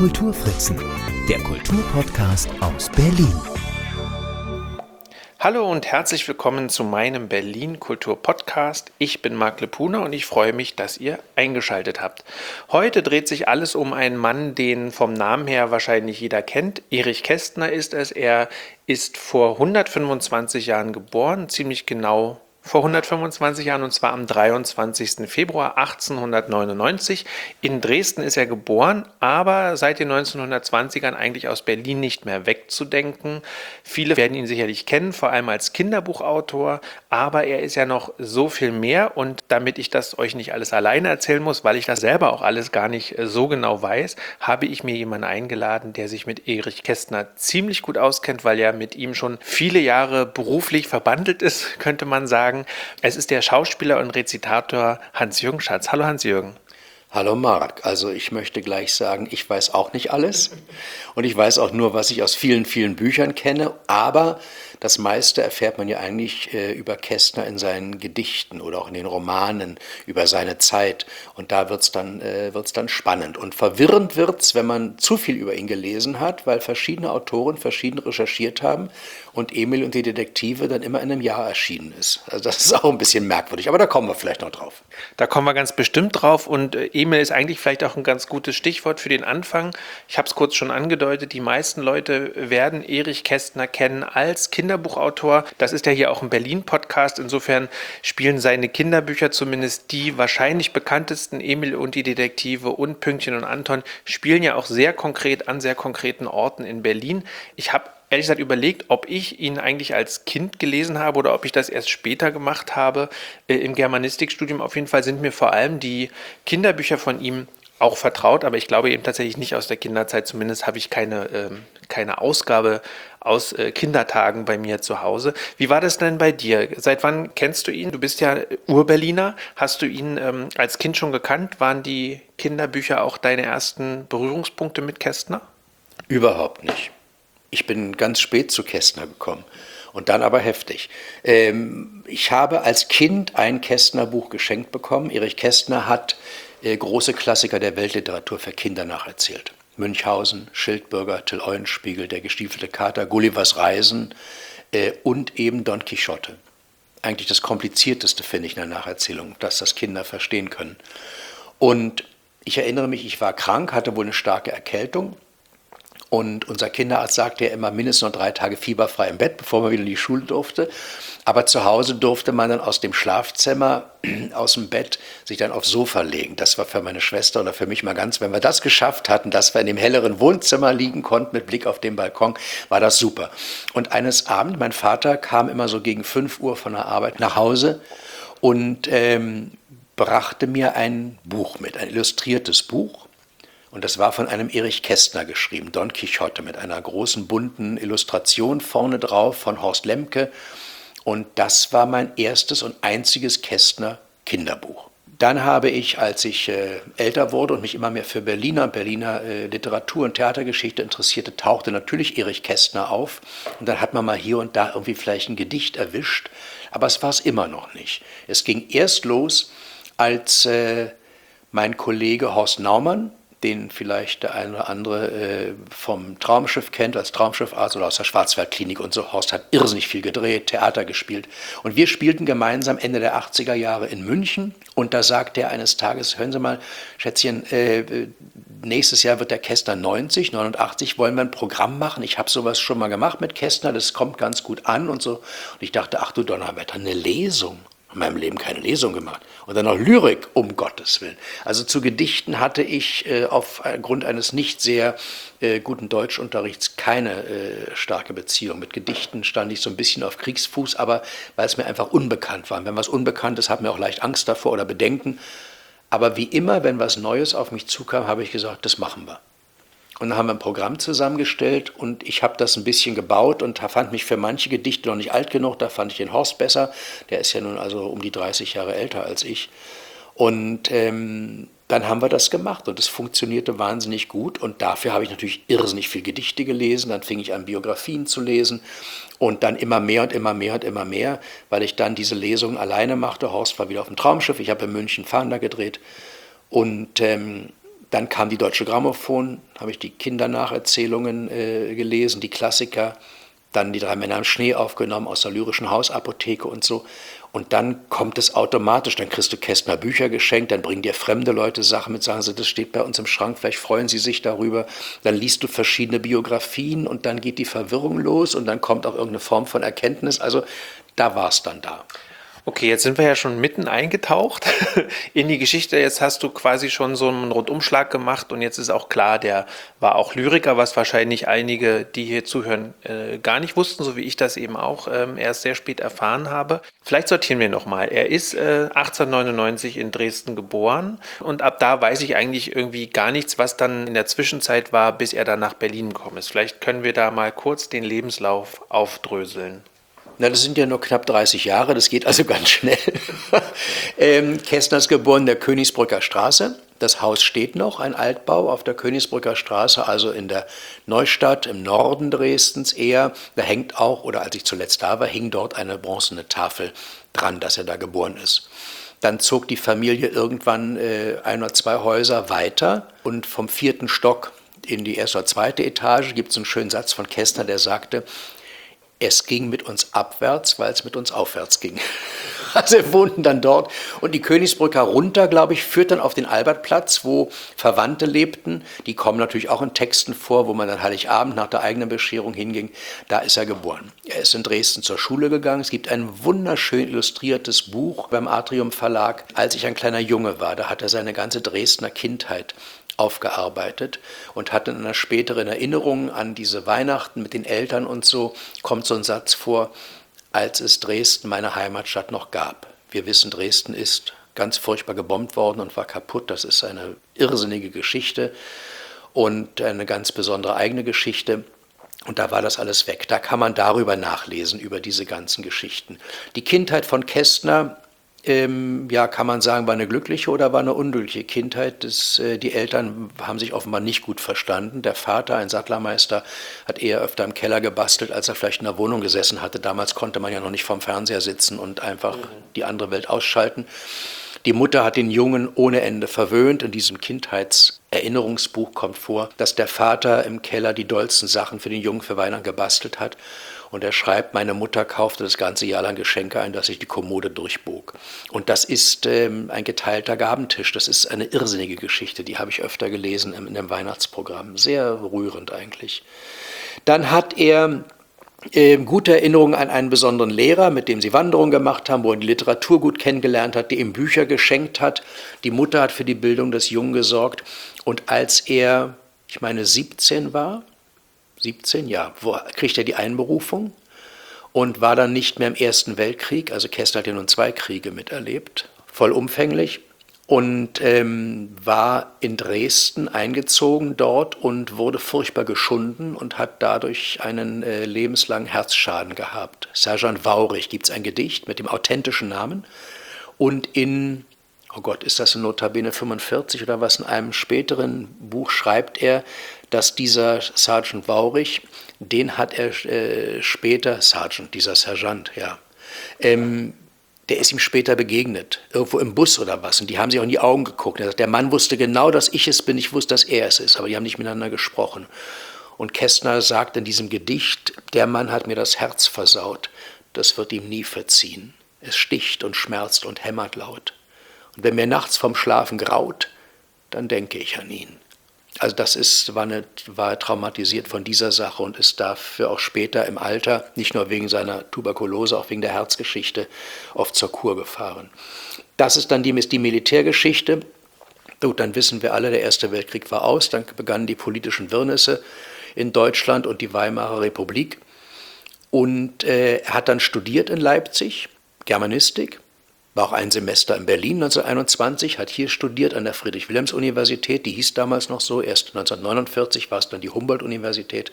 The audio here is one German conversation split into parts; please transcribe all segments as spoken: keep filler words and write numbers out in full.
Kulturfritzen, der Kulturpodcast aus Berlin. Hallo und herzlich willkommen zu meinem Berlin Kultur Podcast. Ich bin Marc Lepuna und ich freue mich, dass ihr eingeschaltet habt. Heute dreht sich alles um einen Mann, den vom Namen her wahrscheinlich jeder kennt. Erich Kästner ist es. Er ist vor hundertfünfundzwanzig Jahren geboren, ziemlich genau vor hundertfünfundzwanzig Jahren, und zwar am dreiundzwanzigsten Februar achtzehnhundertneunundneunzig. In Dresden ist er geboren, aber seit den neunzehnhundertzwanzigern eigentlich aus Berlin nicht mehr wegzudenken. Viele werden ihn sicherlich kennen, vor allem als Kinderbuchautor, aber er ist ja noch so viel mehr, und damit ich das euch nicht alles alleine erzählen muss, weil ich das selber auch alles gar nicht so genau weiß, habe ich mir jemanden eingeladen, der sich mit Erich Kästner ziemlich gut auskennt, weil er mit ihm schon viele Jahre beruflich verbandelt ist, könnte man sagen. Es ist der Schauspieler und Rezitator Hans-Jürgen Schatz. Hallo Hans-Jürgen. Hallo Marc, also ich möchte gleich sagen, ich weiß auch nicht alles und ich weiß auch nur, was ich aus vielen, vielen Büchern kenne, aber das meiste erfährt man ja eigentlich äh, über Kästner in seinen Gedichten oder auch in den Romanen über seine Zeit, und da wird es dann, äh, wird's dann spannend. Und verwirrend wird es, wenn man zu viel über ihn gelesen hat, weil verschiedene Autoren verschieden recherchiert haben und Emil und die Detektive dann immer in einem Jahr erschienen ist. Also das ist auch ein bisschen merkwürdig, aber da kommen wir vielleicht noch drauf. Da kommen wir ganz bestimmt drauf, und äh, Emil ist eigentlich vielleicht auch ein ganz gutes Stichwort für den Anfang. Ich habe es kurz schon angedeutet, die meisten Leute werden Erich Kästner kennen als Kinderbuchautor. Das ist ja hier auch ein Berlin-Podcast. Insofern spielen seine Kinderbücher, zumindest die wahrscheinlich bekanntesten, Emil und die Detektive und Pünktchen und Anton, spielen ja auch sehr konkret an sehr konkreten Orten in Berlin. Ich habe ehrlich gesagt überlegt, ob ich ihn eigentlich als Kind gelesen habe oder ob ich das erst später gemacht habe äh, im Germanistikstudium. Auf jeden Fall sind mir vor allem die Kinderbücher von ihm auch vertraut, aber ich glaube eben tatsächlich nicht aus der Kinderzeit. Zumindest habe ich keine, ähm, keine Ausgabe aus äh, Kindertagen bei mir zu Hause. Wie war das denn bei dir? Seit wann kennst du ihn? Du bist ja Ur-Berliner. Hast du ihn ähm, als Kind schon gekannt? Waren die Kinderbücher auch deine ersten Berührungspunkte mit Kästner? Überhaupt nicht. Ich bin ganz spät zu Kästner gekommen und dann aber heftig. Ähm, ich habe als Kind ein Kästner-Buch geschenkt bekommen. Erich Kästner hat äh, große Klassiker der Weltliteratur für Kinder nacherzählt. Münchhausen, Schildbürger, Till Eulenspiegel, Der gestiefelte Kater, Gullivers Reisen äh, und eben Don Quixote. Eigentlich das Komplizierteste, finde ich, in der Nacherzählung, dass das Kinder verstehen können. Und ich erinnere mich, ich war krank, hatte wohl eine starke Erkältung. Und unser Kinderarzt sagte ja immer, mindestens noch drei Tage fieberfrei im Bett, bevor man wieder in die Schule durfte. Aber zu Hause durfte man dann aus dem Schlafzimmer, aus dem Bett, sich dann aufs Sofa legen. Das war für meine Schwester oder für mich mal ganz, wenn wir das geschafft hatten, dass wir in dem helleren Wohnzimmer liegen konnten mit Blick auf den Balkon, war das super. Und eines Abends, mein Vater kam immer so gegen fünf Uhr von der Arbeit nach Hause und ähm, brachte mir ein Buch mit, ein illustriertes Buch. Und das war von einem Erich Kästner geschrieben, Don Quixote, mit einer großen bunten Illustration vorne drauf von Horst Lemke. Und das war mein erstes und einziges Kästner-Kinderbuch. Dann habe ich, als ich äh, älter wurde und mich immer mehr für Berliner, Berliner äh, Literatur und Theatergeschichte interessierte, tauchte natürlich Erich Kästner auf. Und dann hat man mal hier und da irgendwie vielleicht ein Gedicht erwischt. Aber es war es immer noch nicht. Es ging erst los, als äh, mein Kollege Horst Naumann, den vielleicht der eine oder andere äh, vom Traumschiff kennt, als Traumschiffarzt oder aus der Schwarzwaldklinik und so. Horst hat irrsinnig viel gedreht, Theater gespielt. Und wir spielten gemeinsam Ende der achtziger Jahre in München. Und da sagte er eines Tages, hören Sie mal, Schätzchen, äh, nächstes Jahr wird der Kästner neunzig, neunundachtzig, wollen wir ein Programm machen? Ich habe sowas schon mal gemacht mit Kästner, das kommt ganz gut an und so. Und ich dachte, ach du Donnerwetter, eine Lesung. In meinem Leben keine Lesung gemacht. Und dann noch Lyrik, um Gottes Willen. Also zu Gedichten hatte ich äh, aufgrund eines nicht sehr äh, guten Deutschunterrichts keine äh, starke Beziehung. Mit Gedichten stand ich so ein bisschen auf Kriegsfuß, aber weil es mir einfach unbekannt war. Und wenn was unbekannt ist, hat man auch leicht Angst davor oder Bedenken. Aber wie immer, wenn was Neues auf mich zukam, habe ich gesagt, das machen wir. Und dann haben wir ein Programm zusammengestellt und ich habe das ein bisschen gebaut und fand mich für manche Gedichte noch nicht alt genug. Da fand ich den Horst besser. Der ist ja nun also um die dreißig Jahre älter als ich. Und ähm, dann haben wir das gemacht und es funktionierte wahnsinnig gut. Und dafür habe ich natürlich irrsinnig viel Gedichte gelesen. Dann fing ich an, Biografien zu lesen und dann immer mehr und immer mehr und immer mehr, weil ich dann diese Lesungen alleine machte. Horst war wieder auf dem Traumschiff. Ich habe in München Fahnder gedreht und ähm, Dann kam die Deutsche Grammophon, habe ich die Kindernacherzählungen äh, gelesen, die Klassiker. Dann die drei Männer im Schnee aufgenommen aus der Lyrischen Hausapotheke und so. Und dann kommt es automatisch, dann kriegst du Kästner Bücher geschenkt, dann bringen dir fremde Leute Sachen mit, sagen sie, das steht bei uns im Schrank, vielleicht freuen sie sich darüber. Dann liest du verschiedene Biografien und dann geht die Verwirrung los und dann kommt auch irgendeine Form von Erkenntnis. Also da war es dann da. Okay, jetzt sind wir ja schon mitten eingetaucht in die Geschichte. Jetzt hast du quasi schon so einen Rundumschlag gemacht und jetzt ist auch klar, der war auch Lyriker, was wahrscheinlich einige, die hier zuhören, äh, gar nicht wussten, so wie ich das eben auch ähm, erst sehr spät erfahren habe. Vielleicht sortieren wir nochmal. Er ist äh, achtzehnhundertneunundneunzig in Dresden geboren und ab da weiß ich eigentlich irgendwie gar nichts, was dann in der Zwischenzeit war, bis er dann nach Berlin gekommen ist. Vielleicht können wir da mal kurz den Lebenslauf aufdröseln. Na, das sind ja nur knapp dreißig Jahre, das geht also ganz schnell. ähm, Kästner ist geboren in der Königsbrücker Straße. Das Haus steht noch, ein Altbau auf der Königsbrücker Straße, also in der Neustadt, im Norden Dresdens eher. Da hängt auch, oder als ich zuletzt da war, hing dort eine bronzene Tafel dran, dass er da geboren ist. Dann zog die Familie irgendwann äh, ein oder zwei Häuser weiter und vom vierten Stock in die erste oder zweite Etage gibt es einen schönen Satz von Kästner, der sagte, es ging mit uns abwärts, weil es mit uns aufwärts ging. Also wir wohnten dann dort und die Königsbrücker runter, glaube ich, führt dann auf den Albertplatz, wo Verwandte lebten. Die kommen natürlich auch in Texten vor, wo man dann Heiligabend nach der eigenen Bescherung hinging. Da ist er geboren. Er ist in Dresden zur Schule gegangen. Es gibt ein wunderschön illustriertes Buch beim Atrium Verlag. Als ich ein kleiner Junge war, da hat er seine ganze Dresdner Kindheit aufgearbeitet und hat in einer späteren Erinnerung an diese Weihnachten mit den Eltern und so, kommt so ein Satz vor, als es Dresden, meine Heimatstadt, noch gab. Wir wissen, Dresden ist ganz furchtbar gebombt worden und war kaputt. Das ist eine irrsinnige Geschichte und eine ganz besondere eigene Geschichte. Und da war das alles weg. Da kann man darüber nachlesen, über diese ganzen Geschichten. Die Kindheit von Kästner, Ähm, ja, kann man sagen, war eine glückliche oder war eine unglückliche Kindheit. Das, äh, die Eltern haben sich offenbar nicht gut verstanden. Der Vater, ein Sattlermeister, hat eher öfter im Keller gebastelt, als er vielleicht in der Wohnung gesessen hatte. Damals konnte man ja noch nicht vorm Fernseher sitzen und einfach mhm. die andere Welt ausschalten. Die Mutter hat den Jungen ohne Ende verwöhnt. In diesem Kindheitserinnerungsbuch kommt vor, dass der Vater im Keller die dollsten Sachen für den Jungen für Weihnachten gebastelt hat. Und er schreibt, meine Mutter kaufte das ganze Jahr lang Geschenke ein, dass ich die Kommode durchbog. Und das ist ähm, ein geteilter Gabentisch. Das ist eine irrsinnige Geschichte, die habe ich öfter gelesen in, in dem Weihnachtsprogramm. Sehr rührend eigentlich. Dann hat er äh, gute Erinnerungen an einen besonderen Lehrer, mit dem sie Wanderungen gemacht haben, wo er die Literatur gut kennengelernt hat, der ihm Bücher geschenkt hat. Die Mutter hat für die Bildung des Jungen gesorgt. Und als er, ich meine, siebzehn war, siebzehn, ja, wo kriegt er die Einberufung und war dann nicht mehr im Ersten Weltkrieg, also Kästner hat ja nun zwei Kriege miterlebt, vollumfänglich und ähm, war in Dresden eingezogen dort und wurde furchtbar geschunden und hat dadurch einen äh, lebenslangen Herzschaden gehabt. Sergeant Vaurich gibt es ein Gedicht mit dem authentischen Namen und in oh Gott, ist das in Notabene fünfundvierzig oder was, in einem späteren Buch schreibt er, dass dieser Sergeant Vaurich, den hat er äh, später, Sergeant, dieser Sergeant, ja, ähm, der ist ihm später begegnet, irgendwo im Bus oder was, und die haben sich auch in die Augen geguckt. Er sagt, der Mann wusste genau, dass ich es bin, ich wusste, dass er es ist, aber die haben nicht miteinander gesprochen. Und Kästner sagt in diesem Gedicht, der Mann hat mir das Herz versaut, das wird ihm nie verziehen. Es sticht und schmerzt und hämmert laut. Und wenn mir nachts vom Schlafen graut, dann denke ich an ihn. Also das ist, war, eine, war traumatisiert von dieser Sache und ist dafür auch später im Alter, nicht nur wegen seiner Tuberkulose, auch wegen der Herzgeschichte, oft zur Kur gefahren. Das ist dann die, ist die Militärgeschichte. Gut, dann wissen wir alle, der Erste Weltkrieg war aus, dann begannen die politischen Wirrnisse in Deutschland und die Weimarer Republik. Und äh, er hat dann studiert in Leipzig, Germanistik, war auch ein Semester in Berlin neunzehnhunderteinundzwanzig, hat hier studiert an der Friedrich-Wilhelms-Universität, die hieß damals noch so, erst neunzehnhundertneunundvierzig war es dann die Humboldt-Universität.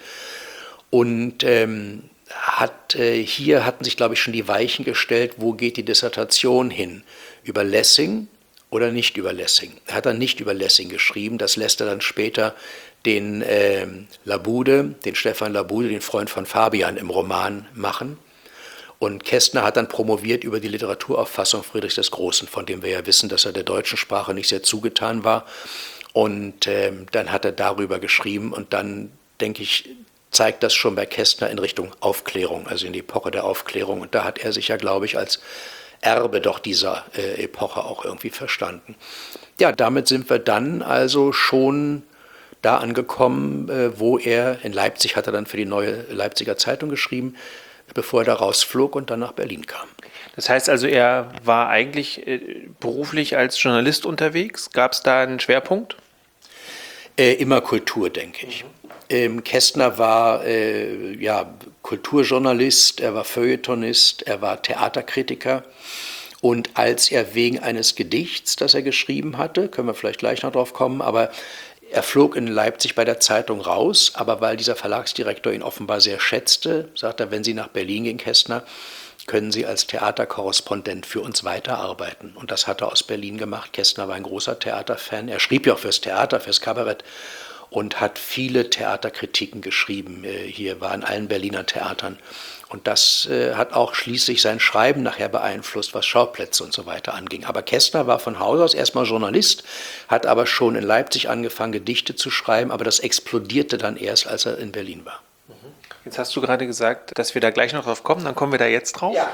Und ähm, hat, äh, hier hatten sich, glaube ich, schon die Weichen gestellt, wo geht die Dissertation hin? Über Lessing oder nicht über Lessing? Er hat dann nicht über Lessing geschrieben, das lässt er dann später den äh, Labude, den Stefan Labude, den Freund von Fabian im Roman machen. Und Kästner hat dann promoviert über die Literaturauffassung Friedrichs des Großen, von dem wir ja wissen, dass er der deutschen Sprache nicht sehr zugetan war. Und ähm, dann hat er darüber geschrieben und dann, denke ich, zeigt das schon bei Kästner in Richtung Aufklärung, also in die Epoche der Aufklärung. Und da hat er sich ja, glaube ich, als Erbe doch dieser äh, Epoche auch irgendwie verstanden. Ja, damit sind wir dann also schon da angekommen, äh, wo er, in Leipzig hat er dann für die Neue Leipziger Zeitung geschrieben, bevor er da rausflog und dann nach Berlin kam. Das heißt also, er war eigentlich äh, beruflich als Journalist unterwegs. Gab es da einen Schwerpunkt? Äh, immer Kultur, denke ich. Mhm. Ähm, Kästner war äh, ja, Kulturjournalist, er war Feuilletonist, er war Theaterkritiker. Und als er wegen eines Gedichts, das er geschrieben hatte, können wir vielleicht gleich noch drauf kommen, aber er flog in Leipzig bei der Zeitung raus, aber weil dieser Verlagsdirektor ihn offenbar sehr schätzte, sagt er, wenn Sie nach Berlin gehen, Kästner, können Sie als Theaterkorrespondent für uns weiterarbeiten. Und das hat er aus Berlin gemacht. Kästner war ein großer Theaterfan. Er schrieb ja auch fürs Theater, fürs Kabarett und hat viele Theaterkritiken geschrieben. Hier war in allen Berliner Theatern. Und das äh, hat auch schließlich sein Schreiben nachher beeinflusst, was Schauplätze und so weiter anging. Aber Kästner war von Haus aus erstmal Journalist, hat aber schon in Leipzig angefangen, Gedichte zu schreiben, aber das explodierte dann erst, als er in Berlin war. Jetzt hast du gerade gesagt, dass wir da gleich noch drauf kommen, dann kommen wir da jetzt drauf. Ja.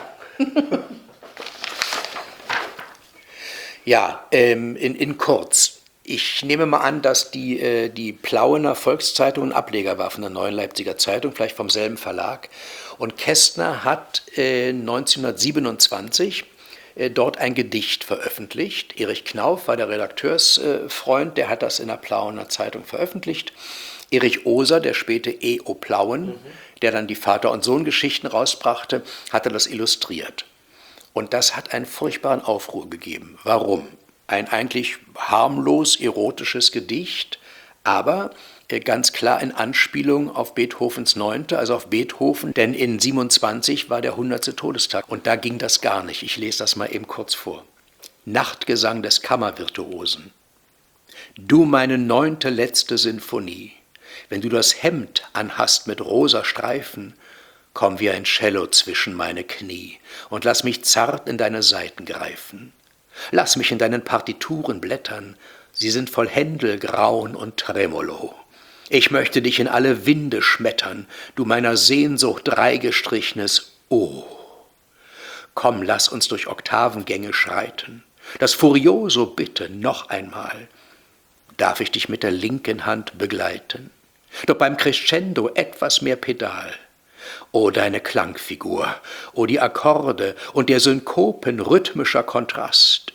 ja, ähm, in, in kurz. Ich nehme mal an, dass die, äh, die Plauener Volkszeitung ein Ableger war von der Neuen Leipziger Zeitung, vielleicht vom selben Verlag. Und Kästner hat äh, neunzehnhundertsiebenundzwanzig äh, dort ein Gedicht veröffentlicht. Erich Knauf war der Redakteursfreund, äh, der hat das in der Plauener Zeitung veröffentlicht. Erich Oser, der späte E O Plauen, mhm. der dann die Vater- und Sohn-Geschichten rausbrachte, hatte das illustriert. Und das hat einen furchtbaren Aufruhr gegeben. Warum? Ein eigentlich harmlos erotisches Gedicht, aber ganz klar in Anspielung auf Beethovens Neunte, also auf Beethoven, denn in siebenundzwanzig war der hundertste Todestag und da ging das gar nicht. Ich lese das mal eben kurz vor. Nachtgesang des Kammervirtuosen. Du meine neunte letzte Sinfonie, wenn du das Hemd anhast mit rosa Streifen, komm wie ein Cello zwischen meine Knie und lass mich zart in deine Saiten greifen. Lass mich in deinen Partituren blättern, sie sind voll Händel, Graun und Tremolo. Ich möchte dich in alle Winde schmettern, du meiner Sehnsucht dreigestrichenes O. Komm, lass uns durch Oktavengänge schreiten, das Furioso bitte noch einmal. Darf ich dich mit der linken Hand begleiten? Doch beim Crescendo etwas mehr Pedal. O deine Klangfigur, o die Akkorde und der Synkopen rhythmischer Kontrast.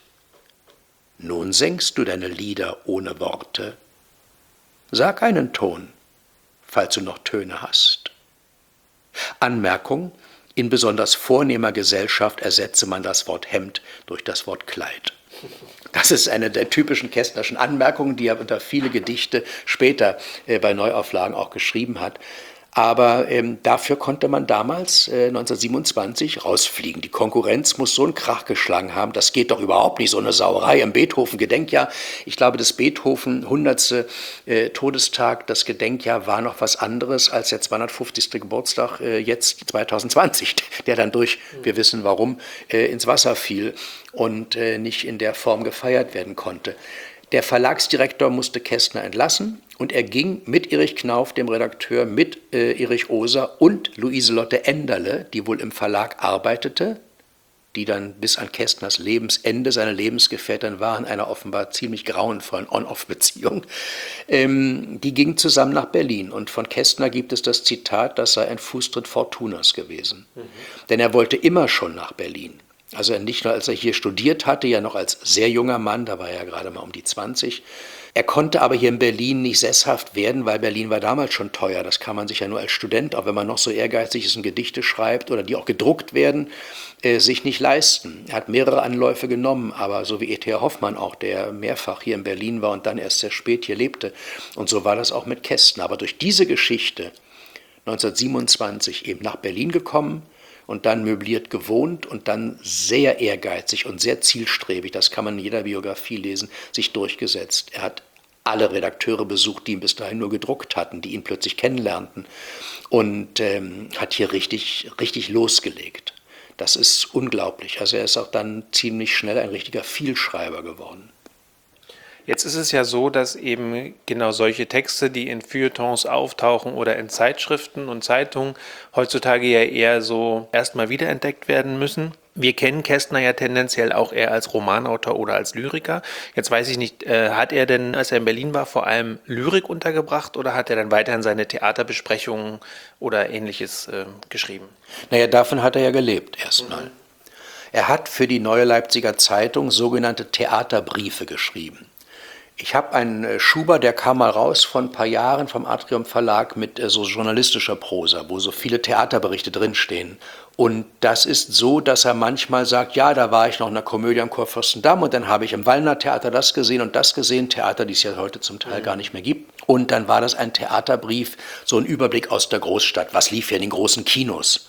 Nun singst du deine Lieder ohne Worte. Sag einen Ton, falls du noch Töne hast. Anmerkung: In besonders vornehmer Gesellschaft ersetze man das Wort Hemd durch das Wort Kleid. Das ist eine der typischen Kästnerschen Anmerkungen, die er unter viele Gedichte später äh, bei Neuauflagen auch geschrieben hat. Aber ähm, dafür konnte man damals, äh, neunzehnhundertsiebenundzwanzig, rausfliegen. Die Konkurrenz muss so einen Krach geschlagen haben, das geht doch überhaupt nicht, so eine Sauerei im Beethoven-Gedenkjahr. Ich glaube, das Beethoven hundertste Äh, Todestag, das Gedenkjahr war noch was anderes als der zweihundertfünfzigste Geburtstag äh, jetzt zweitausendzwanzig, der dann durch, wir wissen warum, äh, ins Wasser fiel und äh, nicht in der Form gefeiert werden konnte. Der Verlagsdirektor musste Kästner entlassen und er ging mit Erich Knauf, dem Redakteur, mit äh, Erich Oser und Luise-Lotte Enderle, die wohl im Verlag arbeitete, die dann bis an Kästners Lebensende seine Lebensgefährtin war, in einer offenbar ziemlich grauenvollen On-Off-Beziehung. Ähm, die gingen zusammen nach Berlin und von Kästner gibt es das Zitat, das sei ein Fußtritt Fortunas gewesen. Mhm. Denn er wollte immer schon nach Berlin. Also nicht nur, als er hier studiert hatte, ja noch als sehr junger Mann, da war er ja gerade mal um die zwanzig. Er konnte aber hier in Berlin nicht sesshaft werden, weil Berlin war damals schon teuer. Das kann man sich ja nur als Student, auch wenn man noch so ehrgeizig ist und Gedichte schreibt oder die auch gedruckt werden, äh, sich nicht leisten. Er hat mehrere Anläufe genommen, aber so wie E T H Hoffmann auch, der mehrfach hier in Berlin war und dann erst sehr spät hier lebte. Und so war das auch mit Kästner. Aber durch diese Geschichte neunzehnhundertsiebenundzwanzig eben nach Berlin gekommen, und dann möbliert gewohnt und dann sehr ehrgeizig und sehr zielstrebig, das kann man in jeder Biografie lesen, sich durchgesetzt. Er hat alle Redakteure besucht, die ihn bis dahin nur gedruckt hatten, die ihn plötzlich kennenlernten und ähm, hat hier richtig, richtig losgelegt. Das ist unglaublich. Also er ist auch dann ziemlich schnell ein richtiger Vielschreiber geworden. Jetzt ist es ja so, dass eben genau solche Texte, die in Feuilletons auftauchen oder in Zeitschriften und Zeitungen, heutzutage ja eher so erstmal wiederentdeckt werden müssen. Wir kennen Kästner ja tendenziell auch eher als Romanautor oder als Lyriker. Jetzt weiß ich nicht, äh, hat er denn, als er in Berlin war, vor allem Lyrik untergebracht oder hat er dann weiterhin seine Theaterbesprechungen oder Ähnliches äh, geschrieben? Naja, davon hat er ja gelebt erstmal. Mhm. Er hat für die Neue Leipziger Zeitung sogenannte Theaterbriefe geschrieben. Ich habe einen Schuber, der kam mal raus vor ein paar Jahren vom Atrium Verlag mit so journalistischer Prosa, wo so viele Theaterberichte drinstehen. Und das ist so, dass er manchmal sagt, ja, da war ich noch in einer Komödie am Kurfürstendamm und dann habe ich im Wallner Theater das gesehen und das gesehen, Theater, die es ja heute zum Teil gar nicht mehr gibt. Und dann war das ein Theaterbrief, so ein Überblick aus der Großstadt. Was lief ja in den großen Kinos?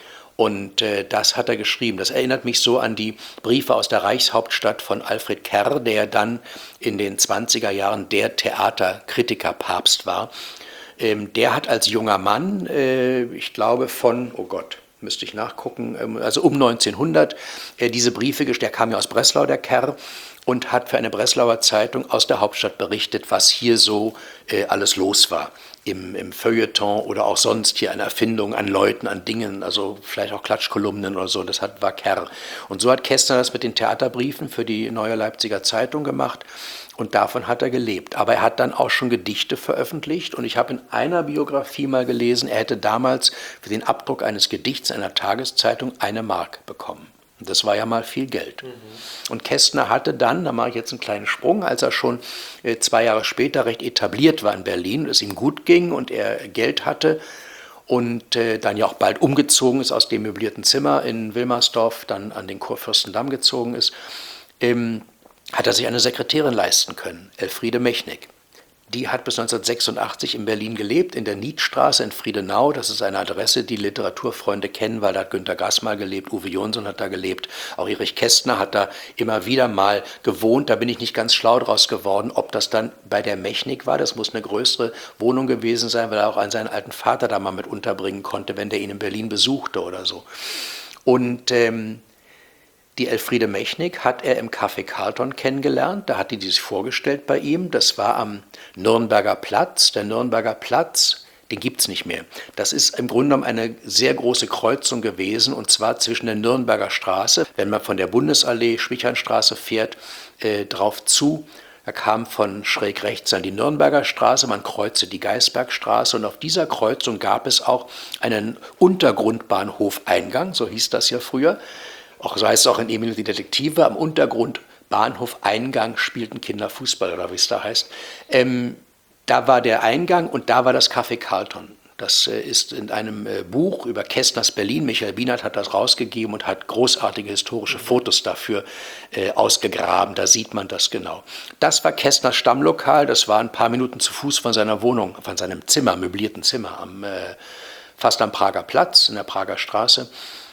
Und äh, das hat er geschrieben. Das erinnert mich so an die Briefe aus der Reichshauptstadt von Alfred Kerr, der dann in den zwanziger Jahren der Theaterkritiker-Papst war. Ähm, der hat als junger Mann, äh, ich glaube von, oh Gott, müsste ich nachgucken, ähm, also um neunzehnhundert, äh, diese Briefe gestellt. Der kam ja aus Breslau, der Kerr, und hat für eine Breslauer Zeitung aus der Hauptstadt berichtet, was hier so äh, alles los war. Im, im Feuilleton oder auch sonst hier eine Erfindung an Leuten, an Dingen, also vielleicht auch Klatschkolumnen oder so, das hat, war Kerr. Und so hat Kästner das mit den Theaterbriefen für die Neue Leipziger Zeitung gemacht und davon hat er gelebt. Aber er hat dann auch schon Gedichte veröffentlicht und ich habe in einer Biografie mal gelesen, er hätte damals für den Abdruck eines Gedichts einer Tageszeitung eine Mark bekommen. Das war ja mal viel Geld. Mhm. Und Kästner hatte dann, da mache ich jetzt einen kleinen Sprung, als er schon äh, zwei Jahre später recht etabliert war in Berlin, es ihm gut ging und er Geld hatte und äh, dann ja auch bald umgezogen ist aus dem möblierten Zimmer in Wilmersdorf, dann an den Kurfürstendamm gezogen ist, ähm, hat er sich eine Sekretärin leisten können, Elfriede Mechnick. Die hat bis neunzehnhundertsechsundachtzig in Berlin gelebt, in der Nietstraße in Friedenau. Das ist eine Adresse, die Literaturfreunde kennen, weil da hat Günter Grass mal gelebt, Uwe Jonsson hat da gelebt, auch Erich Kästner hat da immer wieder mal gewohnt. Da bin ich nicht ganz schlau draus geworden, ob das dann bei der Mechnick war. Das muss eine größere Wohnung gewesen sein, weil er auch an seinen alten Vater da mal mit unterbringen konnte, wenn der ihn in Berlin besuchte oder so. Und ähm, die Elfriede Mechnick hat er im Café Carlton kennengelernt, da hat die sich vorgestellt bei ihm, das war am Nürnberger Platz. Der Nürnberger Platz, den gibt es nicht mehr. Das ist im Grunde genommen eine sehr große Kreuzung gewesen und zwar zwischen der Nürnberger Straße, wenn man von der Bundesallee, Schwichernstraße fährt, äh, drauf zu. Da kam von schräg rechts an die Nürnberger Straße, man kreuzte die Geisbergstraße und auf dieser Kreuzung gab es auch einen Untergrundbahnhofeingang, so hieß das ja früher. Auch so heißt es auch in Emil und die Detektive, am Untergrundbahnhofeingang spielten Kinder Fußball oder wie es da heißt. Ähm, da war der Eingang und da war das Café Carlton. Das äh, ist in einem äh, Buch über Kästners Berlin, Michael Bienert hat das rausgegeben und hat großartige historische Fotos dafür äh, ausgegraben, da sieht man das genau. Das war Kästners Stammlokal, das war ein paar Minuten zu Fuß von seiner Wohnung, von seinem Zimmer, möblierten Zimmer, am, äh, fast am Prager Platz, in der Prager Straße.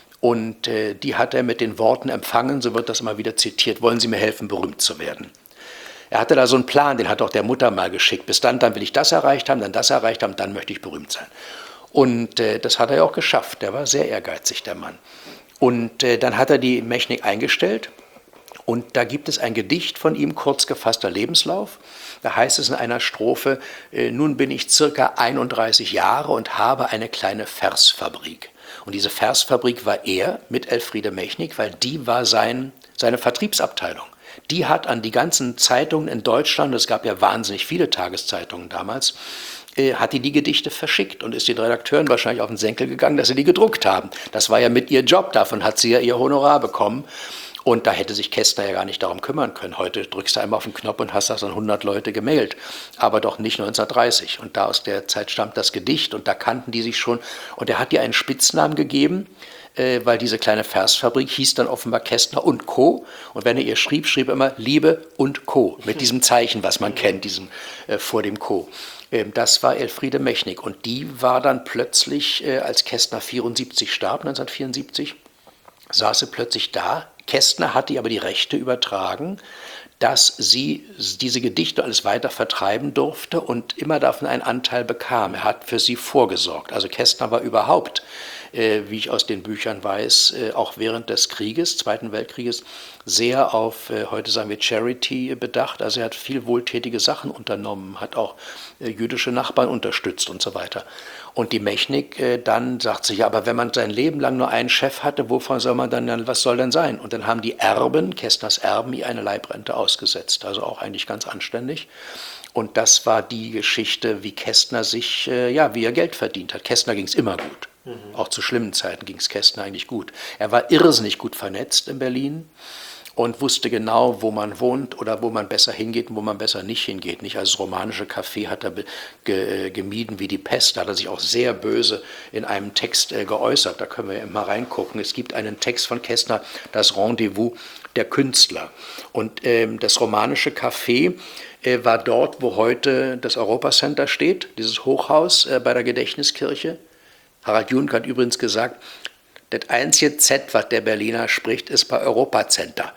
Und äh, die hat er mit den Worten empfangen, so wird das immer wieder zitiert, wollen Sie mir helfen, berühmt zu werden. Er hatte da so einen Plan, den hat auch der Mutter mal geschickt. Bis dann, dann will ich das erreicht haben, dann das erreicht haben, dann möchte ich berühmt sein. Und äh, das hat er ja auch geschafft, der war sehr ehrgeizig, der Mann. Und äh, dann hat er die Mechnick eingestellt und da gibt es ein Gedicht von ihm, kurz gefasster Lebenslauf. Da heißt es in einer Strophe, äh, nun bin ich circa einunddreißig Jahre und habe eine kleine Versfabrik. Und diese Versfabrik war er mit Elfriede Mechnick, weil die war sein, seine Vertriebsabteilung. Die hat an die ganzen Zeitungen in Deutschland, es gab ja wahnsinnig viele Tageszeitungen damals, äh, hat die die Gedichte verschickt und ist den Redakteuren wahrscheinlich auf den Senkel gegangen, dass sie die gedruckt haben. Das war ja mit ihr Job, davon hat sie ja ihr Honorar bekommen. Und da hätte sich Kästner ja gar nicht darum kümmern können. Heute drückst du einmal auf den Knopf und hast das an hundert Leute gemailt. Aber doch nicht neunzehnhundertdreißig. Und da aus der Zeit stammt das Gedicht und da kannten die sich schon. Und er hat ihr einen Spitznamen gegeben, äh, weil diese kleine Versfabrik hieß dann offenbar Kästner und Co. Und wenn er ihr schrieb, schrieb er immer Liebe und Co. Mit diesem Zeichen, was man kennt, diesem äh, vor dem Co. Ähm, das war Elfriede Mechnick. Und die war dann plötzlich, äh, als Kästner vierundsiebzig starb, neunzehnhundertvierundsiebzig, saß sie plötzlich da. Kästner hat ihr aber die Rechte übertragen, dass sie diese Gedichte alles weiter vertreiben durfte und immer davon einen Anteil bekam. Er hat für sie vorgesorgt. Also Kästner war überhaupt, äh, wie ich aus den Büchern weiß, äh, auch während des Krieges, Zweiten Weltkrieges, sehr auf, äh, heute sagen wir, Charity bedacht. Also er hat viel wohltätige Sachen unternommen, hat auch äh, jüdische Nachbarn unterstützt und so weiter. Und die Mechnik äh, dann sagt sich, ja, aber wenn man sein Leben lang nur einen Chef hatte, wovon soll man dann, was soll denn sein? Und dann haben die Erben, Kästners Erben, ihr eine Leibrente ausgesetzt. Also auch eigentlich ganz anständig. Und das war die Geschichte, wie Kästner sich, äh, ja, wie er Geld verdient hat. Kästner ging es immer gut. Mhm. Auch zu schlimmen Zeiten ging es Kästner eigentlich gut. Er war irrsinnig gut vernetzt in Berlin und wusste genau, wo man wohnt oder wo man besser hingeht und wo man besser nicht hingeht. Nicht als romanische Café hat er ge gemieden wie die Pest. Da hat er sich auch sehr böse in einem Text äh, geäußert. Da können wir ja mal reingucken. Es gibt einen Text von Kästner, das Rendezvous der Künstler. Und ähm, das romanische Café äh, war dort, wo heute das Europacenter steht, dieses Hochhaus äh, bei der Gedächtniskirche. Harald Junke hat übrigens gesagt, das einzige Z, was der Berliner spricht, ist bei Europacenter.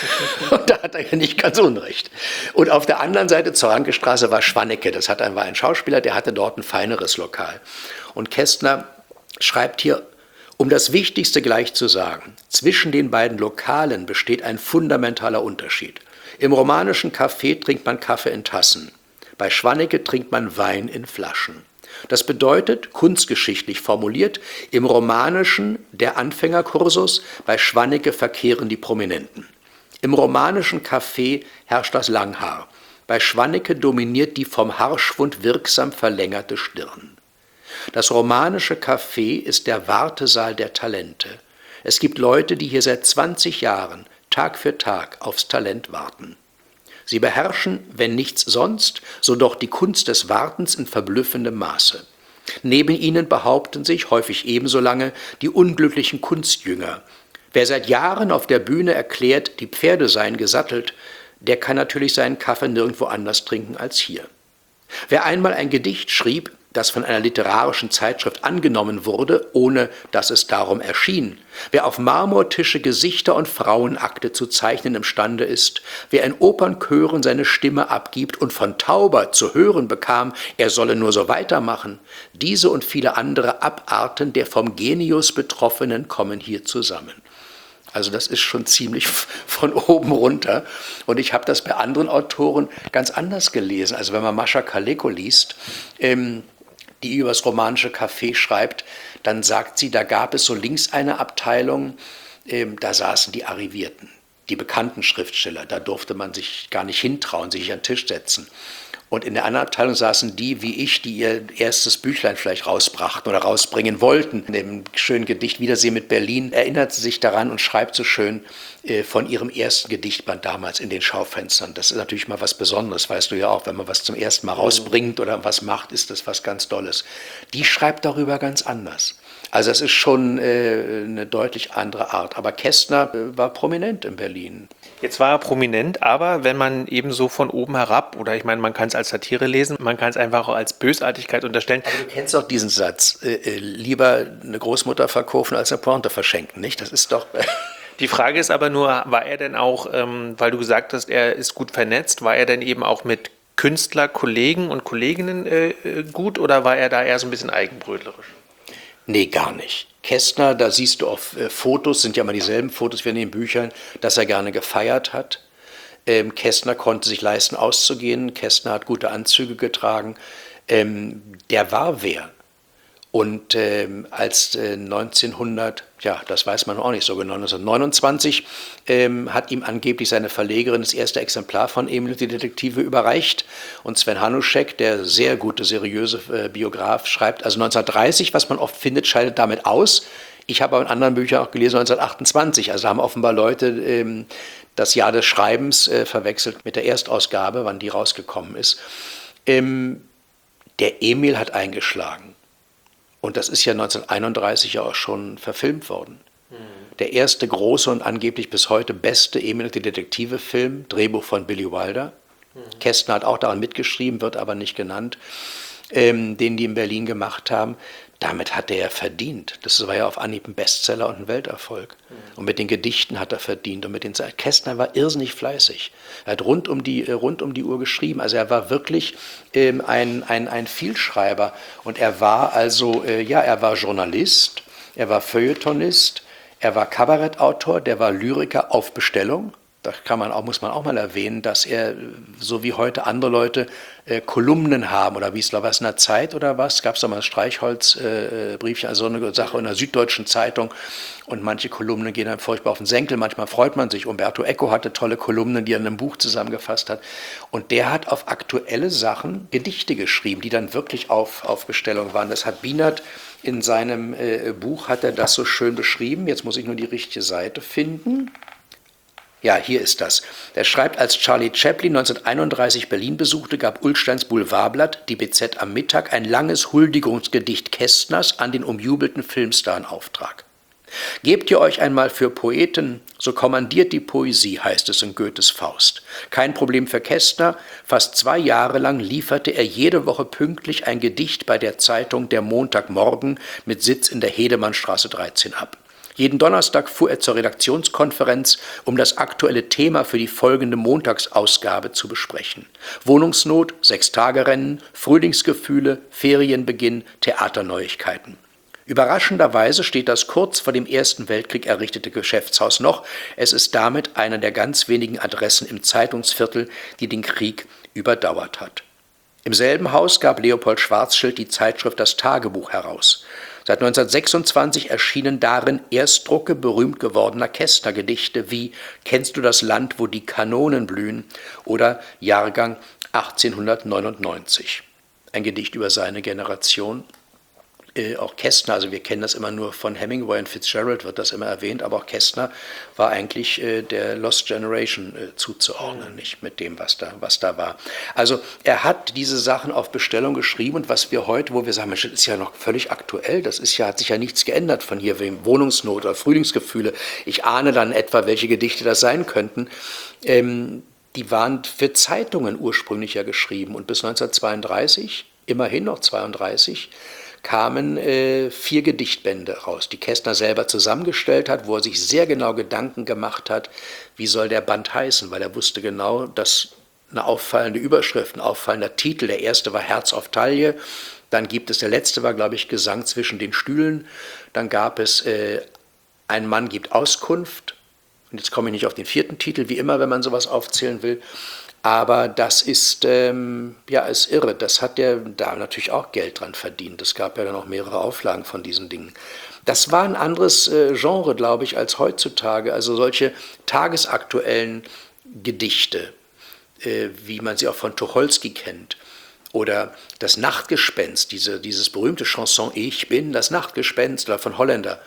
Und da hat er ja nicht ganz unrecht. Und auf der anderen Seite zur Rankestraße war Schwannecke. Das hat ein, war ein Schauspieler, der hatte dort ein feineres Lokal. Und Kästner schreibt hier, um das Wichtigste gleich zu sagen, zwischen den beiden Lokalen besteht ein fundamentaler Unterschied. Im romanischen Café trinkt man Kaffee in Tassen. Bei Schwannecke trinkt man Wein in Flaschen. Das bedeutet, kunstgeschichtlich formuliert, im Romanischen der Anfängerkursus, bei Schwannecke verkehren die Prominenten. Im romanischen Café herrscht das Langhaar. Bei Schwannecke dominiert die vom Haarschwund wirksam verlängerte Stirn. Das romanische Café ist der Wartesaal der Talente. Es gibt Leute, die hier seit zwanzig Jahren Tag für Tag aufs Talent warten. Sie beherrschen, wenn nichts sonst, so doch die Kunst des Wartens in verblüffendem Maße. Neben ihnen behaupten sich, häufig ebenso lange, die unglücklichen Kunstjünger. Wer seit Jahren auf der Bühne erklärt, die Pferde seien gesattelt, der kann natürlich seinen Kaffee nirgendwo anders trinken als hier. Wer einmal ein Gedicht schrieb, das von einer literarischen Zeitschrift angenommen wurde, ohne dass es darum erschien, wer auf Marmortische Gesichter und Frauenakte zu zeichnen imstande ist, wer in Opernchören seine Stimme abgibt und von Tauber zu hören bekam, er solle nur so weitermachen, diese und viele andere Abarten der vom Genius Betroffenen kommen hier zusammen. Also das ist schon ziemlich von oben runter. Und ich habe das bei anderen Autoren ganz anders gelesen. Also wenn man Mascha Kaleko liest, ähm, die über das romanische Café schreibt, dann sagt sie, da gab es so links eine Abteilung, ähm, da saßen die Arrivierten, die bekannten Schriftsteller. Da durfte man sich gar nicht hintrauen, sich an den Tisch setzen. Und in der anderen Abteilung saßen die, wie ich, die ihr erstes Büchlein vielleicht rausbrachten oder rausbringen wollten. In dem schönen Gedicht Wiedersehen mit Berlin erinnert sie sich daran und schreibt so schön äh, von ihrem ersten Gedichtband damals in den Schaufenstern. Das ist natürlich mal was Besonderes, weißt du ja auch. Wenn man was zum ersten Mal rausbringt oder was macht, ist das was ganz Tolles. Die schreibt darüber ganz anders. Also es ist schon äh, eine deutlich andere Art. Aber Kästner äh, war prominent in Berlin. Jetzt war er prominent, aber wenn man eben so von oben herab, oder ich meine, man kann es als Satire lesen, man kann es einfach auch als Bösartigkeit unterstellen. Aber du kennst doch diesen Satz, äh, äh, lieber eine Großmutter verkaufen als eine Pointe verschenken, nicht? Das ist doch... Die Frage ist aber nur, war er denn auch, ähm, weil du gesagt hast, er ist gut vernetzt, war er denn eben auch mit Künstler, Kollegen und Kolleginnen äh, gut oder war er da eher so ein bisschen eigenbrötlerisch? Nee, gar nicht. Kästner, da siehst du auf äh, Fotos, sind ja immer dieselben Fotos wie in den Büchern, dass er gerne gefeiert hat. Ähm, Kästner konnte sich leisten, auszugehen. Kästner hat gute Anzüge getragen. Ähm, der war wer. Und ähm, als äh, neunzehnhundert, ja, das weiß man auch nicht so genau, neunzehnhundertneunundzwanzig ähm, hat ihm angeblich seine Verlegerin das erste Exemplar von Emil und die Detektive überreicht. Und Sven Hanuschek, der sehr gute, seriöse äh, Biograf, schreibt, also neunzehnhundertdreißig, was man oft findet, scheidet damit aus. Ich habe aber in anderen Büchern auch gelesen, neunzehnhundertachtundzwanzig. Also haben offenbar Leute ähm, das Jahr des Schreibens äh, verwechselt mit der Erstausgabe, wann die rausgekommen ist. Ähm, der Emil hat eingeschlagen. Und das ist ja neunzehnhunderteinunddreißig ja auch schon verfilmt worden. Mhm. Der erste große und angeblich bis heute beste Emil und die Detektive-Film, Drehbuch von Billy Wilder. Mhm. Kästner hat auch daran mitgeschrieben, wird aber nicht genannt, ähm, den die in Berlin gemacht haben. damit hat er ja verdient. Das war ja auf Anhieb ein Bestseller und ein Welterfolg. Und mit den Gedichten hat er verdient. Und mit den Kästner war irrsinnig fleißig. Er hat rund um die, rund um die Uhr geschrieben. Also er war wirklich ähm, ein, ein, ein Vielschreiber. Und er war also, äh, ja, er war Journalist, er war Feuilletonist, er war Kabarettautor, der war Lyriker auf Bestellung. Da kann man auch, muss man auch mal erwähnen, dass er, so wie heute andere Leute, äh, Kolumnen haben, oder wie es war, was in der Zeit oder was, gab es da mal ein Streichholz-Briefchen, äh, also eine Sache in der Süddeutschen Zeitung, und manche Kolumnen gehen dann furchtbar auf den Senkel, manchmal freut man sich. Umberto Eco hatte tolle Kolumnen, die er in einem Buch zusammengefasst hat, und der hat auf aktuelle Sachen Gedichte geschrieben, die dann wirklich auf, auf Bestellung waren. Das hat Bienert in seinem äh, Buch, hat er das so schön beschrieben, jetzt muss ich nur die richtige Seite finden. Ja, hier ist das. Er schreibt, als Charlie Chaplin neunzehnhunderteinunddreißig Berlin besuchte, gab Ullsteins Boulevardblatt, die B Z am Mittag, ein langes Huldigungsgedicht Kästners an den umjubelten Filmstar in Auftrag. Gebt ihr euch einmal für Poeten, so kommandiert die Poesie, heißt es in Goethes Faust. Kein Problem für Kästner, fast zwei Jahre lang lieferte er jede Woche pünktlich ein Gedicht bei der Zeitung Der Montagmorgen mit Sitz in der Hedemannstraße dreizehn ab. Jeden Donnerstag fuhr er zur Redaktionskonferenz, um das aktuelle Thema für die folgende Montagsausgabe zu besprechen. Wohnungsnot, Sechstagerennen, Frühlingsgefühle, Ferienbeginn, Theaterneuigkeiten. Überraschenderweise steht das kurz vor dem Ersten Weltkrieg errichtete Geschäftshaus noch. Es ist damit einer der ganz wenigen Adressen im Zeitungsviertel, die den Krieg überdauert hat. Im selben Haus gab Leopold Schwarzschild die Zeitschrift Das Tagebuch heraus. Seit neunzehnhundertsechsundzwanzig erschienen darin Erstdrucke berühmt gewordener Kästner-Gedichte wie »Kennst du das Land, wo die Kanonen blühen« oder Jahrgang achtzehnhundertneunundneunzig. Ein Gedicht über seine Generation. Äh, auch Kästner, also wir kennen das immer nur von Hemingway und Fitzgerald, wird das immer erwähnt, aber auch Kästner war eigentlich äh, der Lost Generation äh, zuzuordnen, nicht mit dem, was da, was da war. Also er hat diese Sachen auf Bestellung geschrieben, und was wir heute, wo wir sagen, Mensch, das ist ja noch völlig aktuell, das ist ja, hat sich ja nichts geändert von hier wegen Wohnungsnot oder Frühlingsgefühle. Ich ahne dann etwa, welche Gedichte das sein könnten. Ähm, die waren für Zeitungen ursprünglich ja geschrieben, und bis neunzehnhundertzweiunddreißig, immerhin noch zweiunddreißig, kamen äh, vier Gedichtbände raus, die Kästner selber zusammengestellt hat, wo er sich sehr genau Gedanken gemacht hat, wie soll der Band heißen, weil er wusste genau, dass eine auffallende Überschrift, ein auffallender Titel, der erste war Herz auf Taille, dann gibt es, der letzte war, glaube ich, Gesang zwischen den Stühlen, dann gab es äh, Ein Mann gibt Auskunft, und jetzt komme ich nicht auf den vierten Titel, wie immer, wenn man sowas aufzählen will. Aber das ist, ähm, ja, ist irre. Das hat der da natürlich auch Geld dran verdient. Es gab ja dann auch mehrere Auflagen von diesen Dingen. Das war ein anderes äh, Genre, glaube ich, als heutzutage. Also solche tagesaktuellen Gedichte, äh, wie man sie auch von Tucholsky kennt. Oder das Nachtgespenst, diese, dieses berühmte Chanson Ich bin das Nachtgespenst, oder von Holländer.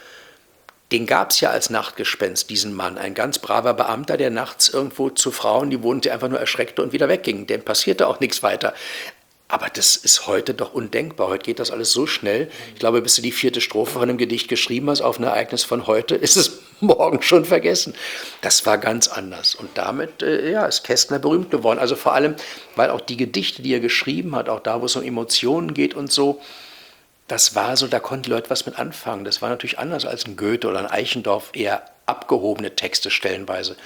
Den gab es ja als Nachtgespenst, diesen Mann, ein ganz braver Beamter, der nachts irgendwo zu Frauen, die wohnten, einfach nur erschreckte und wieder wegging. Dem passierte auch nichts weiter. Aber das ist heute doch undenkbar. Heute geht das alles so schnell. Ich glaube, bis du die vierte Strophe von einem Gedicht geschrieben hast auf ein Ereignis von heute, ist es morgen schon vergessen. Das war ganz anders. Und damit äh, ja, ist Kästner berühmt geworden. Also vor allem, weil auch die Gedichte, die er geschrieben hat, auch da, wo es um Emotionen geht und so, das war so, da konnten die Leute was mit anfangen. Das war natürlich anders als ein Goethe oder ein Eichendorff, eher abgehobene Texte stellenweise.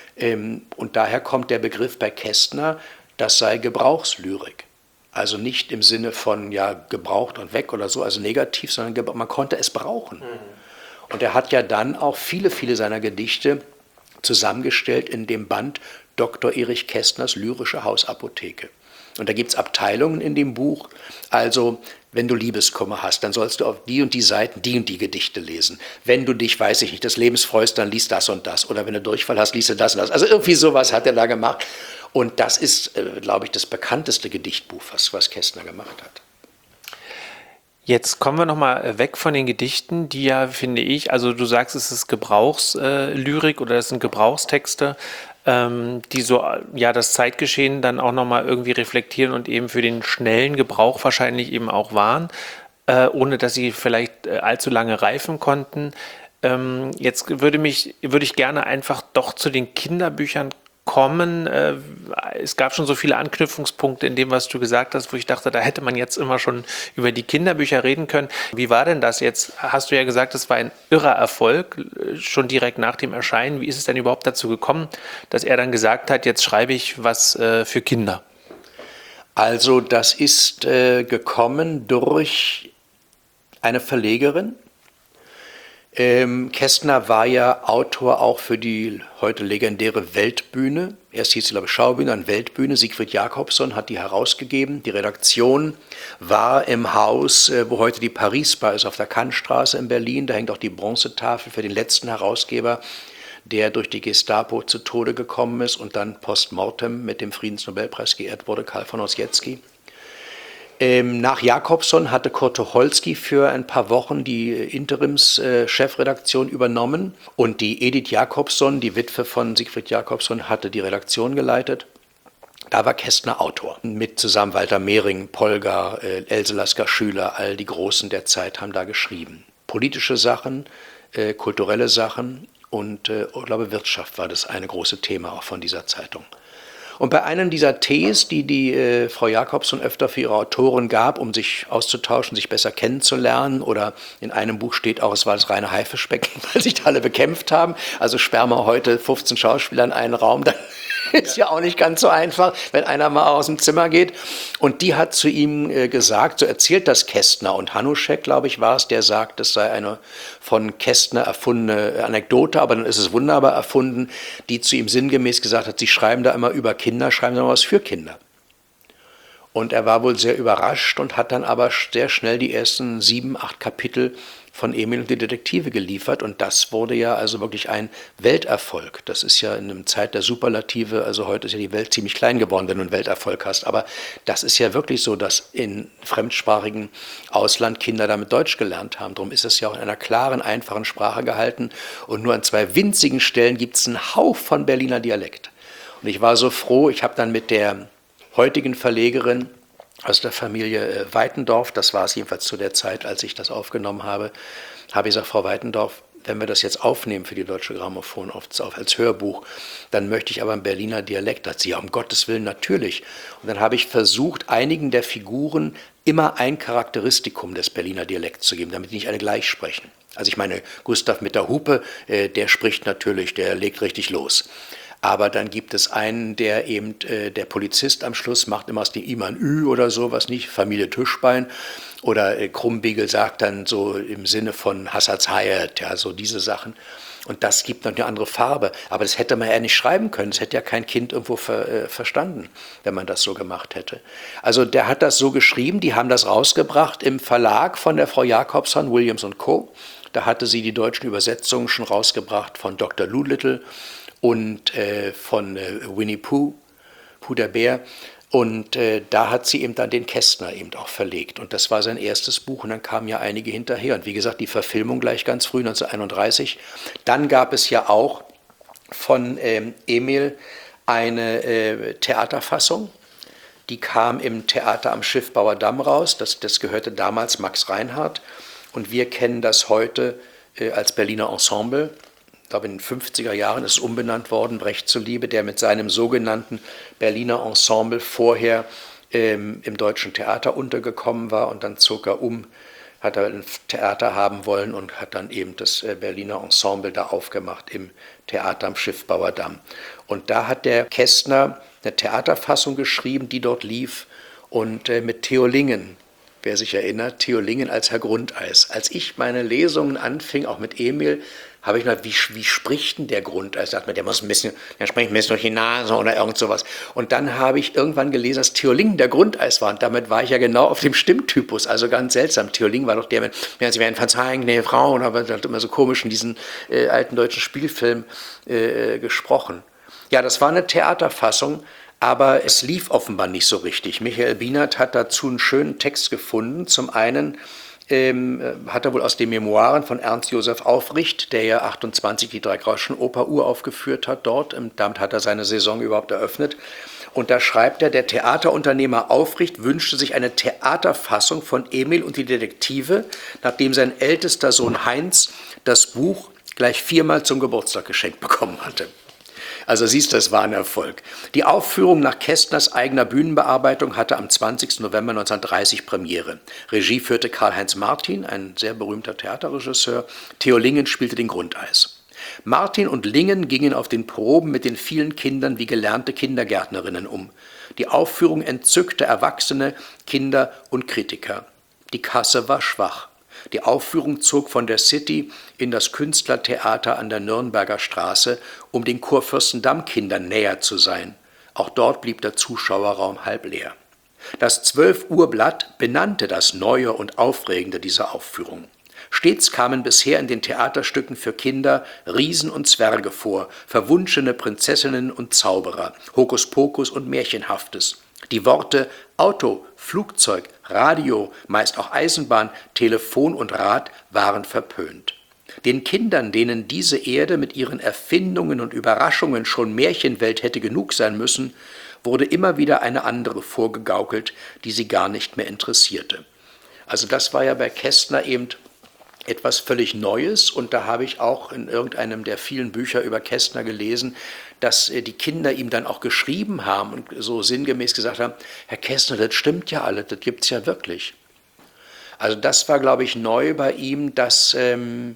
Und daher kommt der Begriff bei Kästner, das sei Gebrauchslyrik. Also nicht im Sinne von ja gebraucht und weg oder so, also negativ, sondern man konnte es brauchen. Mhm. Und er hat ja dann auch viele, viele seiner Gedichte zusammengestellt in dem Band Doktor Erich Kästners Lyrische Hausapotheke. Und da gibt es Abteilungen in dem Buch, also wenn du Liebeskummer hast, dann sollst du auf die und die Seiten die und die Gedichte lesen. Wenn du dich, weiß ich nicht, des Lebens freust, dann liest das und das. Oder wenn du Durchfall hast, liest du das und das. Also irgendwie sowas hat er da gemacht. Und das ist, äh, glaube ich, das bekannteste Gedichtbuch, was, was Kästner gemacht hat. Jetzt kommen wir nochmal weg von den Gedichten, die ja, finde ich, also du sagst, es ist Gebrauchslyrik oder es sind Gebrauchstexte, ähm, die so ja das Zeitgeschehen dann auch nochmal irgendwie reflektieren und eben für den schnellen Gebrauch wahrscheinlich eben auch waren, äh, ohne dass sie vielleicht äh, allzu lange reifen konnten. Ähm, jetzt würde mich, würde ich gerne einfach doch zu den Kinderbüchern kommen? Äh, es gab schon so viele Anknüpfungspunkte in dem, was du gesagt hast, wo ich dachte, da hätte man jetzt immer schon über die Kinderbücher reden können. Wie war denn das jetzt? Hast du ja gesagt, es war ein irrer Erfolg, äh, schon direkt nach dem Erscheinen. Wie ist es denn überhaupt dazu gekommen, dass er dann gesagt hat, jetzt schreibe ich was äh, für Kinder? Also das ist äh, gekommen durch eine Verlegerin. Ähm, Kästner war ja Autor auch für die heute legendäre Weltbühne. Erst hieß sie, glaube ich, Schaubühne, dann Weltbühne. Siegfried Jakobson hat die herausgegeben. Die Redaktion war im Haus, äh, wo heute die Paris-Bar ist, auf der Kantstraße in Berlin. Da hängt auch die Bronzetafel für den letzten Herausgeber, der durch die Gestapo zu Tode gekommen ist und dann post mortem mit dem Friedensnobelpreis geehrt wurde, Karl von Ossietzky. Ähm, nach Jakobson hatte Kurt Tucholsky für ein paar Wochen die Interims-Chefredaktion übernommen und die Edith Jakobson, die Witwe von Siegfried Jakobson, hatte die Redaktion geleitet. Da war Kästner Autor. Mit zusammen Walter Mehring, Polgar, äh, Else Lasker-Schüler, all die Großen der Zeit haben da geschrieben. Politische Sachen, äh, kulturelle Sachen und äh, ich glaube Wirtschaft war das eine große Thema auch von dieser Zeitung. Und bei einem dieser Tees, die die äh, Frau Jakobson öfter für ihre Autoren gab, um sich auszutauschen, sich besser kennenzulernen, oder in einem Buch steht auch, es war das reine Haifischbecken, weil sich da alle bekämpft haben. Also sperren wir heute fünfzehn Schauspieler in einen Raum, dann ist ja auch nicht ganz so einfach, wenn einer mal aus dem Zimmer geht. Und die hat zu ihm äh, gesagt, so erzählt das Kästner, und Hanuschek, glaube ich, war es, der sagt, es sei eine von Kästner erfundene Anekdote, aber dann ist es wunderbar erfunden, die zu ihm sinngemäß gesagt hat, Sie schreiben da immer über Kinder, schreiben Sie mal was für Kinder. Und er war wohl sehr überrascht und hat dann aber sehr schnell die ersten sieben, acht Kapitel von Emil und die Detektive geliefert, und das wurde ja also wirklich ein Welterfolg. Das ist ja in einer Zeit der Superlative, also heute ist ja die Welt ziemlich klein geworden, wenn du einen Welterfolg hast, aber das ist ja wirklich so, dass in fremdsprachigen Ausland Kinder damit Deutsch gelernt haben. Darum ist es ja auch in einer klaren, einfachen Sprache gehalten, und nur an zwei winzigen Stellen gibt es einen Hauch von Berliner Dialekt. Und ich war so froh, ich habe dann mit der heutigen Verlegerin aus der Familie Weitendorf, das war es jedenfalls zu der Zeit, als ich das aufgenommen habe, habe ich gesagt, Frau Weitendorf, wenn wir das jetzt aufnehmen für die Deutsche Grammophon als Hörbuch, dann möchte ich aber einen Berliner Dialekt. Da hat sie, ja, um Gottes Willen, natürlich. Und dann habe ich versucht, einigen der Figuren immer ein Charakteristikum des Berliner Dialekts zu geben, damit die nicht alle gleich sprechen. Also ich meine, Gustav mit der Hupe, äh, der spricht natürlich, der legt richtig los. Aber dann gibt es einen, der eben, äh, der Polizist am Schluss macht immer aus dem I ein Ü oder sowas nicht, Familie Tischbein. Oder äh, Krumbiegel sagt dann so im Sinne von Hassatzheiert, ja, so diese Sachen. Und das gibt noch eine andere Farbe. Aber das hätte man ja nicht schreiben können. Das hätte ja kein Kind irgendwo ver, äh, verstanden, wenn man das so gemacht hätte. Also der hat das so geschrieben, die haben das rausgebracht im Verlag von der Frau Jakobson, Williams und Co. Da hatte sie die deutschen Übersetzungen schon rausgebracht von Doktor Doolittle und äh, von äh, Winnie Pooh, Pooh der Bär. Und äh, da hat sie eben dann den Kästner eben auch verlegt. Und das war sein erstes Buch, und dann kamen ja einige hinterher. Und wie gesagt, die Verfilmung gleich ganz früh, neunzehnhunderteinunddreißig. Dann gab es ja auch von ähm, Emil eine äh, Theaterfassung. Die kam im Theater am Schiffbauer Damm raus. Das, das gehörte damals Max Reinhardt. Und wir kennen das heute äh, als Berliner Ensemble. Ich glaube, in den fünfziger Jahren ist es umbenannt worden, Brecht zuliebe, der mit seinem sogenannten Berliner Ensemble vorher ähm, im Deutschen Theater untergekommen war, und dann zog er um, hat er ein Theater haben wollen und hat dann eben das äh, Berliner Ensemble da aufgemacht im Theater am Schiffbauer Damm. Und da hat der Kästner eine Theaterfassung geschrieben, die dort lief, und äh, mit Theo Lingen. Wer sich erinnert, Theo Lingen als Herr Grundeis. Als ich meine Lesungen anfing, auch mit Emil, habe ich gedacht, wie, wie spricht denn der Grundeis? Sagt man, der muss ein bisschen, der spricht ein bisschen durch die Nase oder irgend sowas. Und dann habe ich irgendwann gelesen, dass Theo Lingen der Grundeis war. Und damit war ich ja genau auf dem Stimmtypus. Also ganz seltsam. Theo Lingen war doch der mit, ja, sie werden verzeihen, gnädige Frau, und aber hat immer so komisch in diesen äh, alten deutschen Spielfilm äh, gesprochen. Ja, das war eine Theaterfassung. Aber es lief offenbar nicht so richtig. Michael Bienert hat dazu einen schönen Text gefunden. Zum einen ähm, hat er wohl aus den Memoiren von Ernst Josef Aufricht, der ja achtundzwanzig die Dreigroschenoper uraufgeführt hat dort. Damit hat er seine Saison überhaupt eröffnet. Und da schreibt er, der Theaterunternehmer Aufricht wünschte sich eine Theaterfassung von Emil und die Detektive, nachdem sein ältester Sohn Heinz das Buch gleich viermal zum Geburtstag geschenkt bekommen hatte. Also siehst du, es war ein Erfolg. Die Aufführung nach Kästners eigener Bühnenbearbeitung hatte am zwanzigsten November neunzehnhundertdreißig Premiere. Regie führte Karl-Heinz Martin, ein sehr berühmter Theaterregisseur. Theo Lingen spielte den Grundeis. Martin und Lingen gingen auf den Proben mit den vielen Kindern wie gelernte Kindergärtnerinnen um. Die Aufführung entzückte Erwachsene, Kinder und Kritiker. Die Kasse war schwach. Die Aufführung zog von der City in das Künstlertheater an der Nürnberger Straße, um den Kurfürstendamm-Kindern näher zu sein. Auch dort blieb der Zuschauerraum halb leer. Das zwölf-Uhr-Blatt benannte das Neue und Aufregende dieser Aufführung. Stets kamen bisher in den Theaterstücken für Kinder Riesen und Zwerge vor, verwunschene Prinzessinnen und Zauberer, Hokuspokus und Märchenhaftes. Die Worte Auto, Flugzeug, Radio, meist auch Eisenbahn, Telefon und Rad waren verpönt. Den Kindern, denen diese Erde mit ihren Erfindungen und Überraschungen schon Märchenwelt hätte genug sein müssen, wurde immer wieder eine andere vorgegaukelt, die sie gar nicht mehr interessierte. Also das war ja bei Kästner eben etwas völlig Neues, und da habe ich auch in irgendeinem der vielen Bücher über Kästner gelesen, dass die Kinder ihm dann auch geschrieben haben und so sinngemäß gesagt haben, Herr Kästner, das stimmt ja alles, das gibt es ja wirklich. Also das war, glaube ich, neu bei ihm, dass ähm,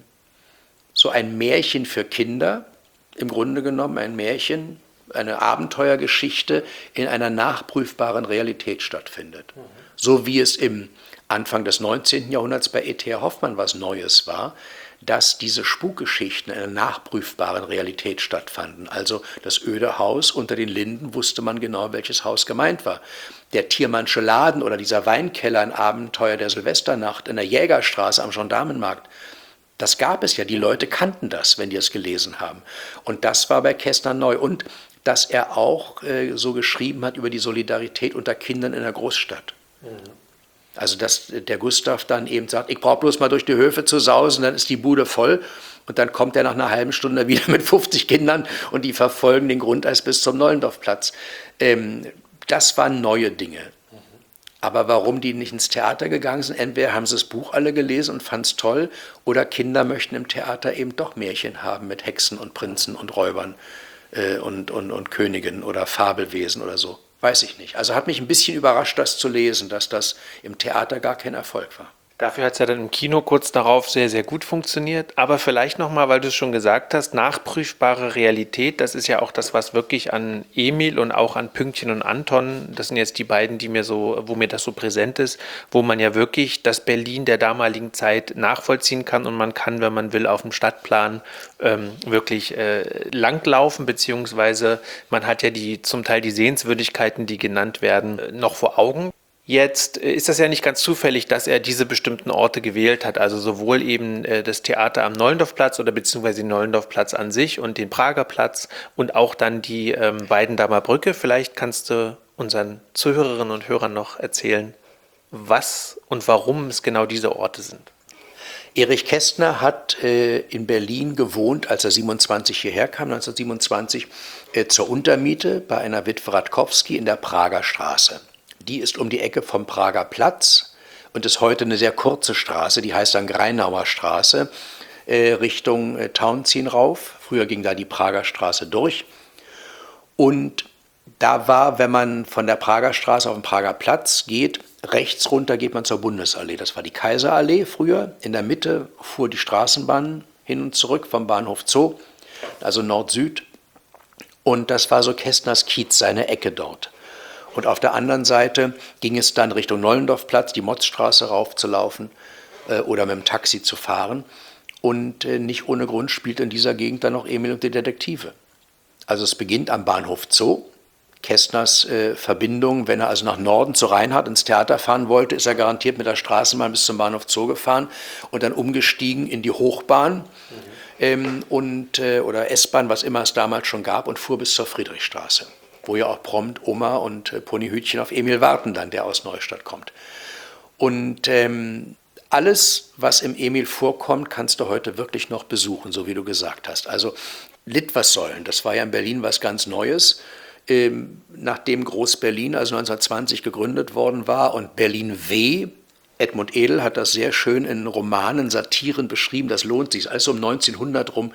so ein Märchen für Kinder, im Grunde genommen ein Märchen, eine Abenteuergeschichte in einer nachprüfbaren Realität stattfindet. Mhm. So wie es im Anfang des neunzehnten Jahrhunderts bei E T H Hoffmann was Neues war, dass diese Spukgeschichten in einer nachprüfbaren Realität stattfanden. Also das öde Haus unter den Linden, wusste man genau, welches Haus gemeint war. Der Thiermannsche Laden oder dieser Weinkeller, ein Abenteuer der Silvesternacht in der Jägerstraße am Gendarmenmarkt, das gab es ja, die Leute kannten das, wenn die es gelesen haben. Und das war bei Kästner neu. Und dass er auch äh, so geschrieben hat über die Solidarität unter Kindern in der Großstadt. Mhm. Also dass der Gustav dann eben sagt, ich brauche bloß mal durch die Höfe zu sausen, dann ist die Bude voll. Und dann kommt er nach einer halben Stunde wieder mit fünfzig Kindern und die verfolgen den Grundeis bis zum Neulendorfplatz. Ähm, das waren neue Dinge. Aber warum die nicht ins Theater gegangen sind, entweder haben sie das Buch alle gelesen und fanden es toll, oder Kinder möchten im Theater eben doch Märchen haben mit Hexen und Prinzen und Räubern äh, und, und, und Königen oder Fabelwesen oder so. Weiß ich nicht. Also hat mich ein bisschen überrascht, das zu lesen, dass das im Theater gar kein Erfolg war. Dafür hat es ja dann im Kino kurz darauf sehr, sehr gut funktioniert. Aber vielleicht nochmal, weil du es schon gesagt hast, nachprüfbare Realität, das ist ja auch das, was wirklich an Emil und auch an Pünktchen und Anton, das sind jetzt die beiden, die mir so, wo mir das so präsent ist, wo man ja wirklich das Berlin der damaligen Zeit nachvollziehen kann, und man kann, wenn man will, auf dem Stadtplan ähm, wirklich äh, langlaufen, beziehungsweise man hat ja die zum Teil die Sehenswürdigkeiten, die genannt werden, noch vor Augen. Jetzt ist das ja nicht ganz zufällig, dass er diese bestimmten Orte gewählt hat, also sowohl eben das Theater am Neulendorfplatz oder beziehungsweise den Neulendorfplatz an sich und den Prager Platz und auch dann die ähm, Weidendamer Brücke. Vielleicht kannst du unseren Zuhörerinnen und Hörern noch erzählen, was und warum es genau diese Orte sind. Erich Kästner hat äh, in Berlin gewohnt, als er siebenundzwanzig hierher kam, neunzehnhundertsiebenundzwanzig, äh, zur Untermiete bei einer Witwe Radkowski in der Prager Straße. Die ist um die Ecke vom Prager Platz und ist heute eine sehr kurze Straße, die heißt dann Greinauer Straße, äh, Richtung äh, Tauentzien rauf. Früher ging da die Prager Straße durch. Und da war, wenn man von der Prager Straße auf den Prager Platz geht, rechts runter geht man zur Bundesallee. Das war die Kaiserallee früher. In der Mitte fuhr die Straßenbahn hin und zurück vom Bahnhof Zoo, also Nord-Süd. Und das war so Kästners Kiez, seine Ecke dort. Und auf der anderen Seite ging es dann Richtung Neulendorfplatz, die Motzstraße raufzulaufen äh, oder mit dem Taxi zu fahren. Und äh, nicht ohne Grund spielt in dieser Gegend dann noch Emil und die Detektive. Also es beginnt am Bahnhof Zoo. Kästners äh, Verbindung, wenn er also nach Norden zu Reinhardt ins Theater fahren wollte, ist er garantiert mit der Straßenbahn bis zum Bahnhof Zoo gefahren und dann umgestiegen in die Hochbahn mhm. ähm, und, äh, oder S-Bahn, was immer es damals schon gab, und fuhr bis zur Friedrichstraße, wo ja auch prompt Oma und äh, Ponyhütchen auf Emil warten dann, der aus Neustadt kommt. Und ähm, alles, was im Emil vorkommt, kannst du heute wirklich noch besuchen, so wie du gesagt hast. Also Litwassäulen, das war ja in Berlin was ganz Neues. Ähm, nachdem Groß-Berlin also neunzehnhundertzwanzig gegründet worden war und Berlin W., Edmund Edel hat das sehr schön in Romanen, Satiren beschrieben, das lohnt sich, also um neunzehnhundert rum,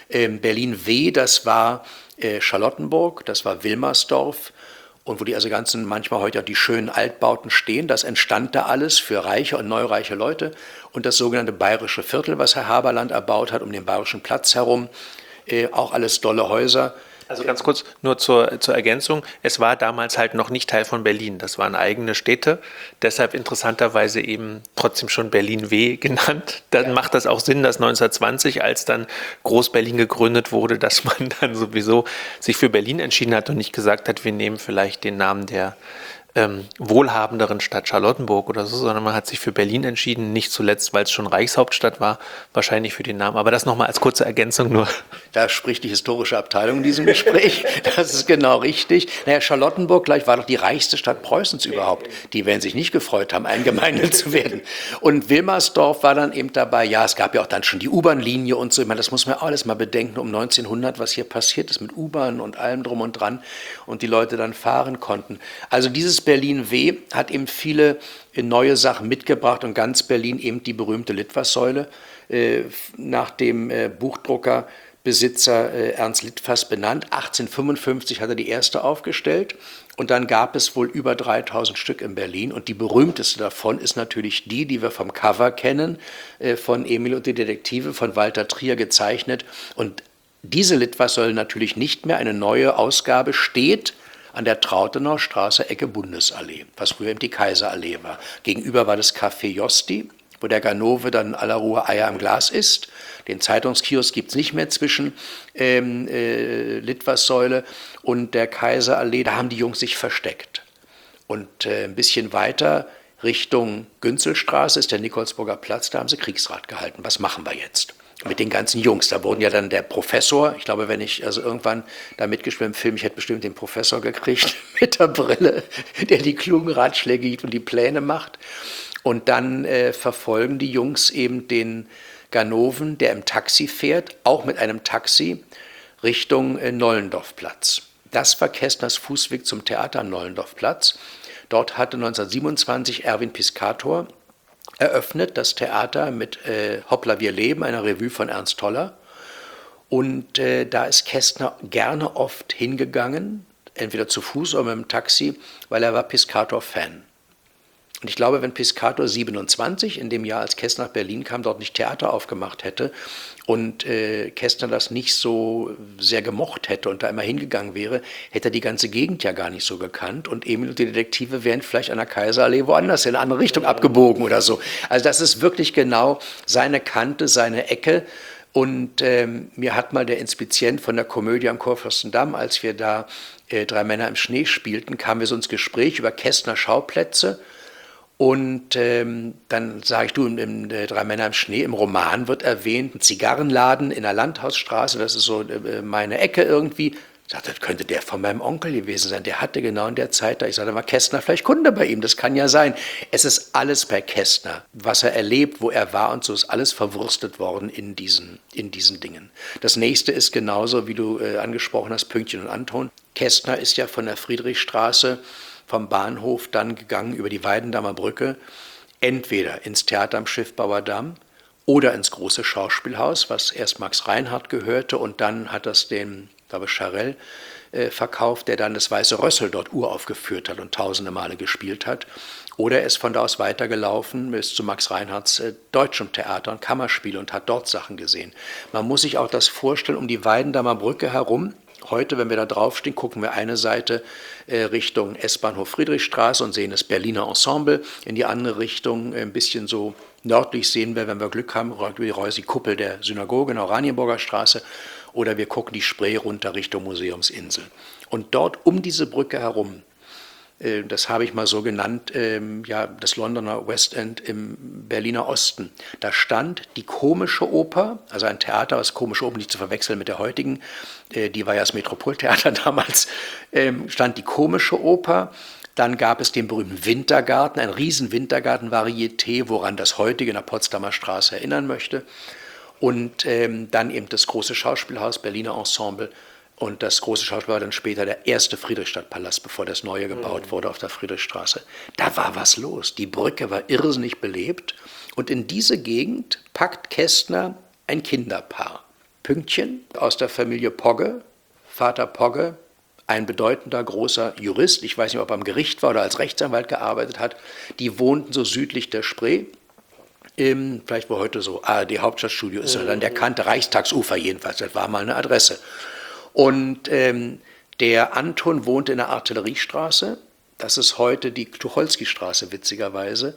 Ähm, Berlin-W, das war äh, Charlottenburg, das war Wilmersdorf. Und wo die also ganzen, manchmal heute auch die schönen Altbauten stehen, das entstand da alles für reiche und neureiche Leute. Und das sogenannte Bayerische Viertel, was Herr Haberland erbaut hat, um den Bayerischen Platz herum, äh, auch alles dolle Häuser. Also ganz kurz nur zur, zur Ergänzung, es war damals halt noch nicht Teil von Berlin, das waren eigene Städte, deshalb interessanterweise eben trotzdem schon Berlin-W genannt. Dann ja. macht das auch Sinn, dass neunzehnhundertzwanzig, als dann Groß-Berlin gegründet wurde, dass man dann sowieso sich für Berlin entschieden hat und nicht gesagt hat, wir nehmen vielleicht den Namen der ähm, wohlhabenderen Stadt Charlottenburg oder so, sondern man hat sich für Berlin entschieden, nicht zuletzt, weil es schon Reichshauptstadt war, wahrscheinlich für den Namen. Aber das nochmal als kurze Ergänzung nur. Da spricht die historische Abteilung in diesem Gespräch. Das ist genau richtig. Naja, Charlottenburg gleich war doch die reichste Stadt Preußens überhaupt. Die werden sich nicht gefreut haben, eingemeindet zu werden. Und Wilmersdorf war dann eben dabei. Ja, es gab ja auch dann schon die U-Bahn-Linie und so. Ich meine, das muss man auch alles mal bedenken, um neunzehnhundert, was hier passiert ist mit U-Bahn und allem drum und dran und die Leute dann fahren konnten. Also dieses Berlin-W hat eben viele neue Sachen mitgebracht und ganz Berlin eben die berühmte Litfaßsäule äh, nach dem äh, Buchdruckerbesitzer äh, Ernst Litfaß benannt. achtzehnhundertfünfundfünfzig hat er die erste aufgestellt und dann gab es wohl über dreitausend Stück in Berlin und die berühmteste davon ist natürlich die, die wir vom Cover kennen, äh, von Emil und die Detektive von Walter Trier gezeichnet. Und diese Litfaßsäule natürlich nicht mehr, eine neue Ausgabe steht an der Trautenauer Straße, Ecke Bundesallee, was früher eben die Kaiserallee war. Gegenüber war das Café Josti, wo der Ganove dann in aller Ruhe Eier im Glas isst. Den Zeitungskiosk gibt es nicht mehr zwischen ähm, äh, Litfaßsäule und der Kaiserallee. Da haben die Jungs sich versteckt. Und äh, ein bisschen weiter Richtung Günzelstraße ist der Nikolsburger Platz, da haben sie Kriegsrat gehalten. Was machen wir jetzt? Mit den ganzen Jungs. Da wurden ja dann der Professor, ich glaube, wenn ich also irgendwann da mitgespielt im Film, ich hätte bestimmt den Professor gekriegt mit der Brille, der die klugen Ratschläge gibt und die Pläne macht. Und dann äh, verfolgen die Jungs eben den Ganoven, der im Taxi fährt, auch mit einem Taxi Richtung äh, Nollendorfplatz. Das war Kästners Fußweg zum Theater am Nollendorfplatz. Dort hatte neunzehnhundertsiebenundzwanzig Erwin Piscator eröffnet, das Theater mit äh, Hoppla, wir leben, einer Revue von Ernst Toller. Und äh, da ist Kästner gerne oft hingegangen, entweder zu Fuß oder mit dem Taxi, weil er war Piscator-Fan. Und ich glaube, wenn Piscator siebenundzwanzig, in dem Jahr, als Kästner nach Berlin kam, dort nicht Theater aufgemacht hätte und äh, Kästner das nicht so sehr gemocht hätte und da immer hingegangen wäre, hätte er die ganze Gegend ja gar nicht so gekannt und Emil und die Detektive wären vielleicht an der Kaiserallee woanders in eine andere Richtung abgebogen oder so. Also das ist wirklich genau seine Kante, seine Ecke. Und ähm, mir hat mal der Inspizient von der Komödie am Kurfürstendamm, als wir da äh, Drei Männer im Schnee spielten, kamen wir so ins Gespräch über Kästner Schauplätze. Und ähm, dann sage ich, du, im, im äh, Drei Männer im Schnee, im Roman wird erwähnt, ein Zigarrenladen in der Landhausstraße, das ist so äh, meine Ecke irgendwie. Ich sagte, das könnte der von meinem Onkel gewesen sein, der hatte genau in der Zeit da. Ich sagte, war Kästner vielleicht Kunde bei ihm, das kann ja sein. Es ist alles bei Kästner, was er erlebt, wo er war und so ist alles verwurstet worden in diesen, in diesen Dingen. Das nächste ist genauso, wie du äh, angesprochen hast, Pünktchen und Anton. Kästner ist ja von der Friedrichstraße vom Bahnhof dann gegangen über die Weidendammer Brücke, entweder ins Theater am Schiffbauer Damm oder ins große Schauspielhaus, was erst Max Reinhardt gehörte und dann hat das den, glaube ich, Charell äh, verkauft, der dann das Weiße Rössel dort uraufgeführt hat und tausende Male gespielt hat. Oder er ist von da aus weitergelaufen bis zu Max Reinhardts äh, Deutschem Theater und Kammerspiel und hat dort Sachen gesehen. Man muss sich auch das vorstellen, um die Weidendammer Brücke herum. Heute, wenn wir da draufstehen, gucken wir eine Seite äh, Richtung S-Bahnhof Friedrichstraße und sehen das Berliner Ensemble. In die andere Richtung, äh, ein bisschen so nördlich, sehen wir, wenn wir Glück haben, die Reusi-Kuppel der Synagoge in der Oranienburger Straße. Oder wir gucken die Spree runter Richtung Museumsinsel. Und dort um diese Brücke herum, äh, das habe ich mal so genannt, äh, ja, das Londoner West End im Berliner Osten. Da stand die Komische Oper, also ein Theater, was Komische Oper nicht zu verwechseln mit der heutigen, äh, die war ja das Metropoltheater damals, äh, stand die Komische Oper. Dann gab es den berühmten Wintergarten, ein riesen Wintergarten-Varieté, woran das heutige in der Potsdamer Straße erinnern möchte. Und ähm, dann eben das große Schauspielhaus, Berliner Ensemble. Und das große Schauspiel war dann später der erste Friedrichstadtpalast, bevor das neue gebaut wurde auf der Friedrichstraße. Da war was los. Die Brücke war irrsinnig belebt. Und in diese Gegend packt Kästner ein Kinderpaar. Pünktchen aus der Familie Pogge, Vater Pogge, ein bedeutender, großer Jurist, ich weiß nicht, ob er am Gericht war oder als Rechtsanwalt gearbeitet hat, die wohnten so südlich der Spree, im, vielleicht wo heute so A R D-Hauptstadtstudio ist, oder dann der Kante, Reichstagsufer jedenfalls, das war mal eine Adresse. Und ähm, der Anton wohnte in der Artilleriestraße, das ist heute die Tucholsky-Straße, witzigerweise.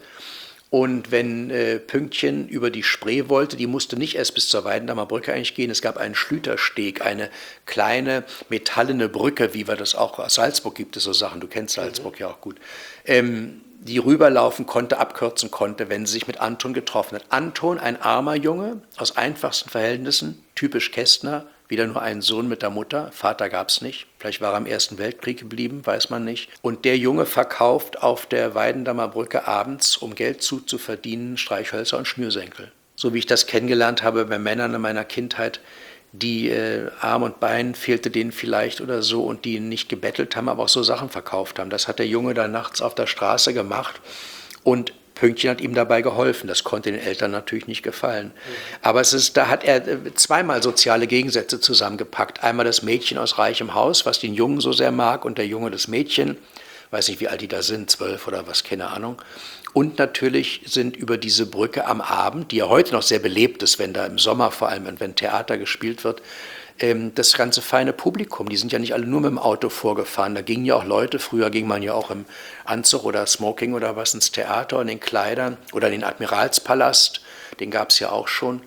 Und wenn äh, Pünktchen über die Spree wollte, die musste nicht erst bis zur Weidendammer Brücke eigentlich gehen. Es gab einen Schlütersteg, eine kleine metallene Brücke, wie wir das auch aus Salzburg gibt es so Sachen, du kennst Salzburg mhm. ja auch gut, ähm, die rüberlaufen konnte, abkürzen konnte, wenn sie sich mit Anton getroffen hat. Anton, ein armer Junge, aus einfachsten Verhältnissen, typisch Kästner, wieder nur ein Sohn mit der Mutter, Vater gab es nicht, vielleicht war er im Ersten Weltkrieg geblieben, weiß man nicht. Und der Junge verkauft auf der Weidendammer Brücke abends, um Geld zuzuverdienen, Streichhölzer und Schnürsenkel. So wie ich das kennengelernt habe bei Männern in meiner Kindheit, die äh, Arm und Bein fehlte denen vielleicht oder so und die nicht gebettelt haben, aber auch so Sachen verkauft haben. Das hat der Junge da nachts auf der Straße gemacht und Pünktchen hat ihm dabei geholfen. Das konnte den Eltern natürlich nicht gefallen. Aber es ist, da hat er zweimal soziale Gegensätze zusammengepackt. Einmal das Mädchen aus reichem Haus, was den Jungen so sehr mag, und der Junge das Mädchen. Weiß nicht, wie alt die da sind, zwölf oder was, keine Ahnung. Und natürlich sind über diese Brücke am Abend, die ja heute noch sehr belebt ist, wenn da im Sommer vor allem, wenn Theater gespielt wird, das ganze feine Publikum, die sind ja nicht alle nur mit dem Auto vorgefahren, da gingen ja auch Leute, früher ging man ja auch im Anzug oder Smoking oder was ins Theater und in den Kleidern oder in den Admiralspalast, den gab es ja auch schon.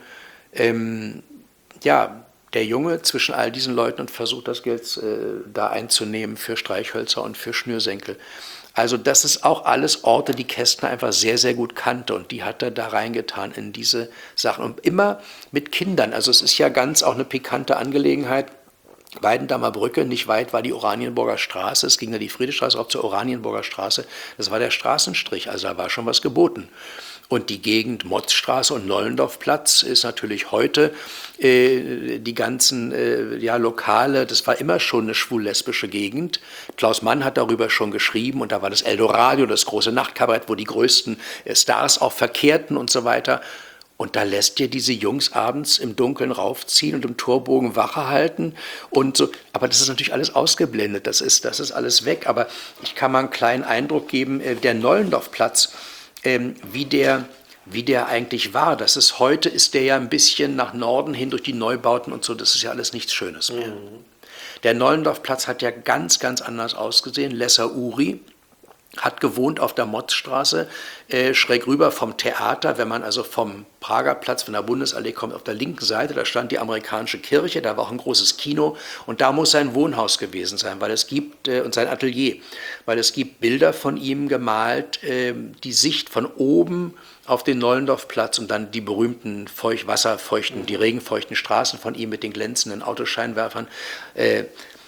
Ähm, ja, der Junge zwischen all diesen Leuten und versucht das Geld äh, da einzunehmen für Streichhölzer und für Schnürsenkel. Also das ist auch alles Orte, die Kästner einfach sehr, sehr gut kannte und die hat er da reingetan in diese Sachen. Und immer mit Kindern, also es ist ja ganz auch eine pikante Angelegenheit. Weidendammer Brücke, nicht weit war die Oranienburger Straße, es ging ja die Friedrichstraße auch zur Oranienburger Straße, das war der Straßenstrich, also da war schon was geboten. Und die Gegend Motzstraße und Nollendorfplatz ist natürlich heute äh, die ganzen äh, ja, Lokale, das war immer schon eine schwul-lesbische Gegend. Klaus Mann hat darüber schon geschrieben und da war das Eldoradio, das große Nachtkabarett, wo die größten äh, Stars auch verkehrten und so weiter. Und da lässt ihr diese Jungs abends im Dunkeln raufziehen und im Torbogen Wache halten und so. Aber das ist natürlich alles ausgeblendet, das ist, das ist alles weg. Aber ich kann mal einen kleinen Eindruck geben, äh, der Nollendorfplatz, Ähm, wie der, wie der eigentlich war. Das ist, heute ist der ja ein bisschen nach Norden hin durch die Neubauten und so, das ist ja alles nichts Schönes mehr. Mhm. Der Nollendorfplatz hat ja ganz, ganz anders ausgesehen. Lesser Uri hat gewohnt auf der Motzstraße, äh, schräg rüber vom Theater, wenn man also vom Prager Platz, von der Bundesallee kommt, auf der linken Seite, da stand die amerikanische Kirche, da war auch ein großes Kino und da muss sein Wohnhaus gewesen sein, weil es gibt, äh, und sein Atelier, weil es gibt Bilder von ihm gemalt, äh, die Sicht von oben auf den Nollendorfplatz und dann die berühmten feucht, wasserfeuchten, die regenfeuchten Straßen von ihm mit den glänzenden Autoscheinwerfern. Äh,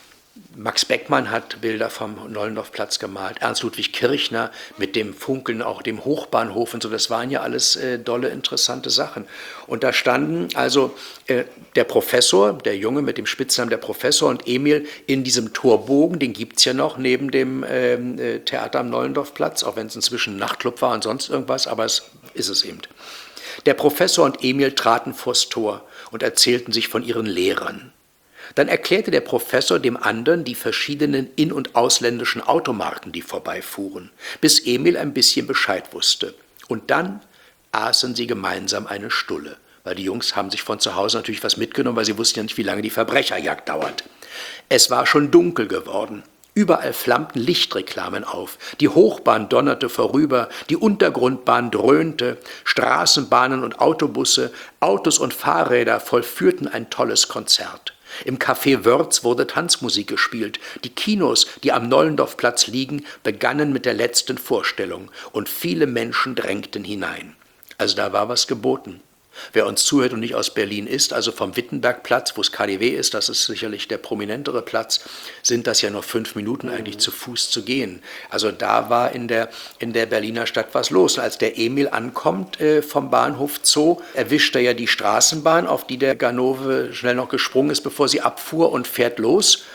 Max Beckmann hat Bilder vom Nollendorfplatz gemalt, Ernst Ludwig Kirchner mit dem Funkeln, auch dem Hochbahnhof und so, das waren ja alles äh, dolle, interessante Sachen. Und da standen also äh, der Professor, der Junge mit dem Spitznamen der Professor und Emil in diesem Torbogen, den gibt es ja noch neben dem äh, Theater am Nollendorfplatz, auch wenn es inzwischen ein Nachtclub war und sonst irgendwas, aber es ist es eben. Der Professor und Emil traten vors Tor und erzählten sich von ihren Lehrern. Dann erklärte der Professor dem anderen die verschiedenen in- und ausländischen Automarken, die vorbeifuhren, bis Emil ein bisschen Bescheid wusste. Und dann aßen sie gemeinsam eine Stulle, weil die Jungs haben sich von zu Hause natürlich was mitgenommen, weil sie wussten ja nicht, wie lange die Verbrecherjagd dauert. Es war schon dunkel geworden. Überall flammten Lichtreklamen auf, die Hochbahn donnerte vorüber, die Untergrundbahn dröhnte, Straßenbahnen und Autobusse, Autos und Fahrräder vollführten ein tolles Konzert. Im Café Wörz wurde Tanzmusik gespielt. Die Kinos, die am Nollendorfplatz liegen, begannen mit der letzten Vorstellung und viele Menschen drängten hinein. Also da war was geboten. Wer uns zuhört und nicht aus Berlin ist, also vom Wittenbergplatz, wo es K D W ist, das ist sicherlich der prominentere Platz, sind das ja nur fünf Minuten eigentlich zu Fuß zu gehen. Also da war in der, in der Berliner Stadt was los. Und als der Emil ankommt äh, vom Bahnhof Zoo, erwischt er ja die Straßenbahn, auf die der Ganove schnell noch gesprungen ist, bevor sie abfuhr und fährt los.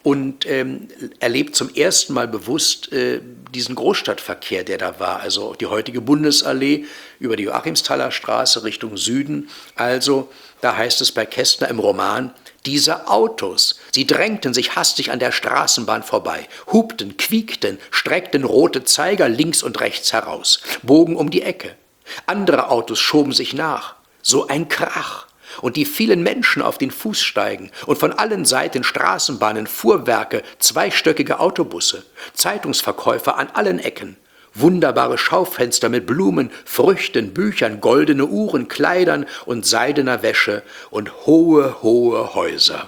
und ähm, erlebt zum ersten Mal bewusst äh, diesen Großstadtverkehr, der da war. Also die heutige Bundesallee über die Joachimsthaler Straße Richtung Süden. Also, da heißt es bei Kästner im Roman, diese Autos, sie drängten sich hastig an der Straßenbahn vorbei, hupten, quiekten, streckten rote Zeiger links und rechts heraus, bogen um die Ecke. Andere Autos schoben sich nach. So ein Krach. Und die vielen Menschen auf den Fußsteigen und von allen Seiten Straßenbahnen, Fuhrwerke, zweistöckige Autobusse, Zeitungsverkäufer an allen Ecken, wunderbare Schaufenster mit Blumen, Früchten, Büchern, goldene Uhren, Kleidern und seidener Wäsche und hohe, hohe Häuser.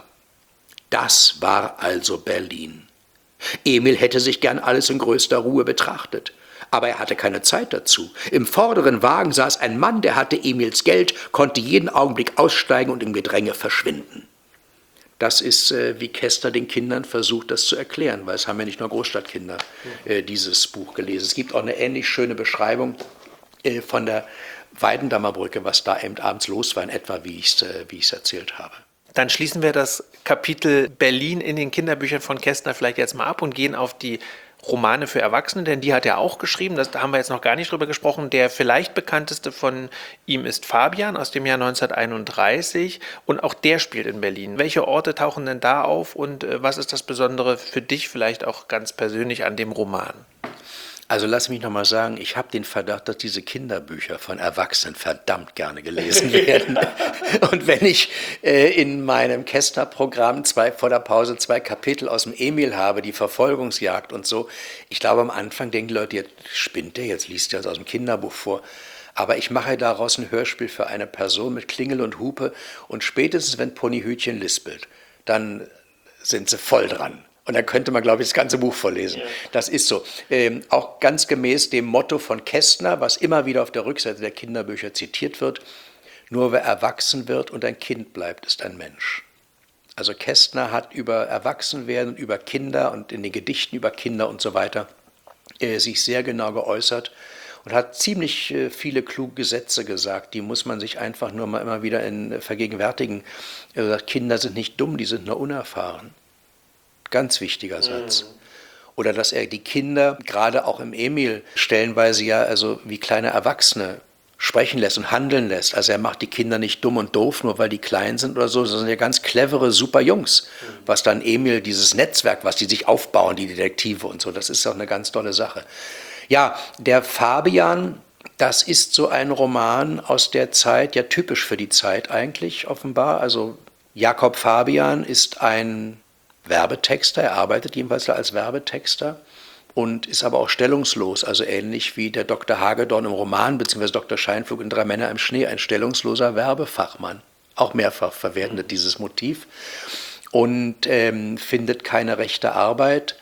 Das war also Berlin. Emil hätte sich gern alles in größter Ruhe betrachtet. Aber er hatte keine Zeit dazu. Im vorderen Wagen saß ein Mann, der hatte Emils Geld, konnte jeden Augenblick aussteigen und im Gedränge verschwinden. Das ist, äh, wie Kästner den Kindern versucht, das zu erklären, weil es haben ja nicht nur Großstadtkinder äh, dieses Buch gelesen. Es gibt auch eine ähnlich schöne Beschreibung äh, von der Weidendammer Brücke, was da eben abends los war, in etwa wie ich es äh, wie ich's erzählt habe. Dann schließen wir das Kapitel Berlin in den Kinderbüchern von Kästner vielleicht jetzt mal ab und gehen auf die Romane für Erwachsene, denn die hat er auch geschrieben, das, da haben wir jetzt noch gar nicht drüber gesprochen. Der vielleicht bekannteste von ihm ist Fabian aus dem Jahr neunzehnhunderteinunddreißig und auch der spielt in Berlin. Welche Orte tauchen denn da auf und äh, was ist das Besondere für dich vielleicht auch ganz persönlich an dem Roman? Also lass mich nochmal sagen, ich habe den Verdacht, dass diese Kinderbücher von Erwachsenen verdammt gerne gelesen werden. Und wenn ich äh, in meinem Kästner-Programm zwei, vor der Pause zwei Kapitel aus dem Emil habe, die Verfolgungsjagd und so, ich glaube am Anfang denken die Leute, jetzt spinnt der, jetzt liest er das aus dem Kinderbuch vor. Aber ich mache daraus ein Hörspiel für eine Person mit Klingel und Hupe und spätestens, wenn Ponyhütchen lispelt, dann sind sie voll dran. Und dann könnte man, glaube ich, das ganze Buch vorlesen. Ja. Das ist so. Ähm, auch ganz gemäß dem Motto von Kästner, was immer wieder auf der Rückseite der Kinderbücher zitiert wird, nur wer erwachsen wird und ein Kind bleibt, ist ein Mensch. Also Kästner hat über Erwachsenwerden, über Kinder und in den Gedichten über Kinder und so weiter äh, sich sehr genau geäußert und hat ziemlich äh, viele kluge Sätze gesagt, die muss man sich einfach nur mal immer wieder in, äh, vergegenwärtigen. Er sagt, Kinder sind nicht dumm, die sind nur unerfahren. Ganz wichtiger Satz. Mhm. Oder dass er die Kinder, gerade auch im Emil, stellenweise ja also wie kleine Erwachsene sprechen lässt und handeln lässt. Also er macht die Kinder nicht dumm und doof, nur weil die klein sind oder so, sondern ja ganz clevere, super Jungs. Mhm. Was dann Emil, dieses Netzwerk, was die sich aufbauen, die Detektive und so, das ist auch eine ganz tolle Sache. Ja, der Fabian, das ist so ein Roman aus der Zeit, ja typisch für die Zeit eigentlich offenbar. Also Jakob Fabian ist ein Werbetexter, er arbeitet jedenfalls als Werbetexter und ist aber auch stellungslos, also ähnlich wie der Doktor Hagedorn im Roman, beziehungsweise Doktor Scheinflug in Drei Männer im Schnee, ein stellungsloser Werbefachmann. Auch mehrfach verwendet dieses Motiv und ähm, findet keine rechte Arbeit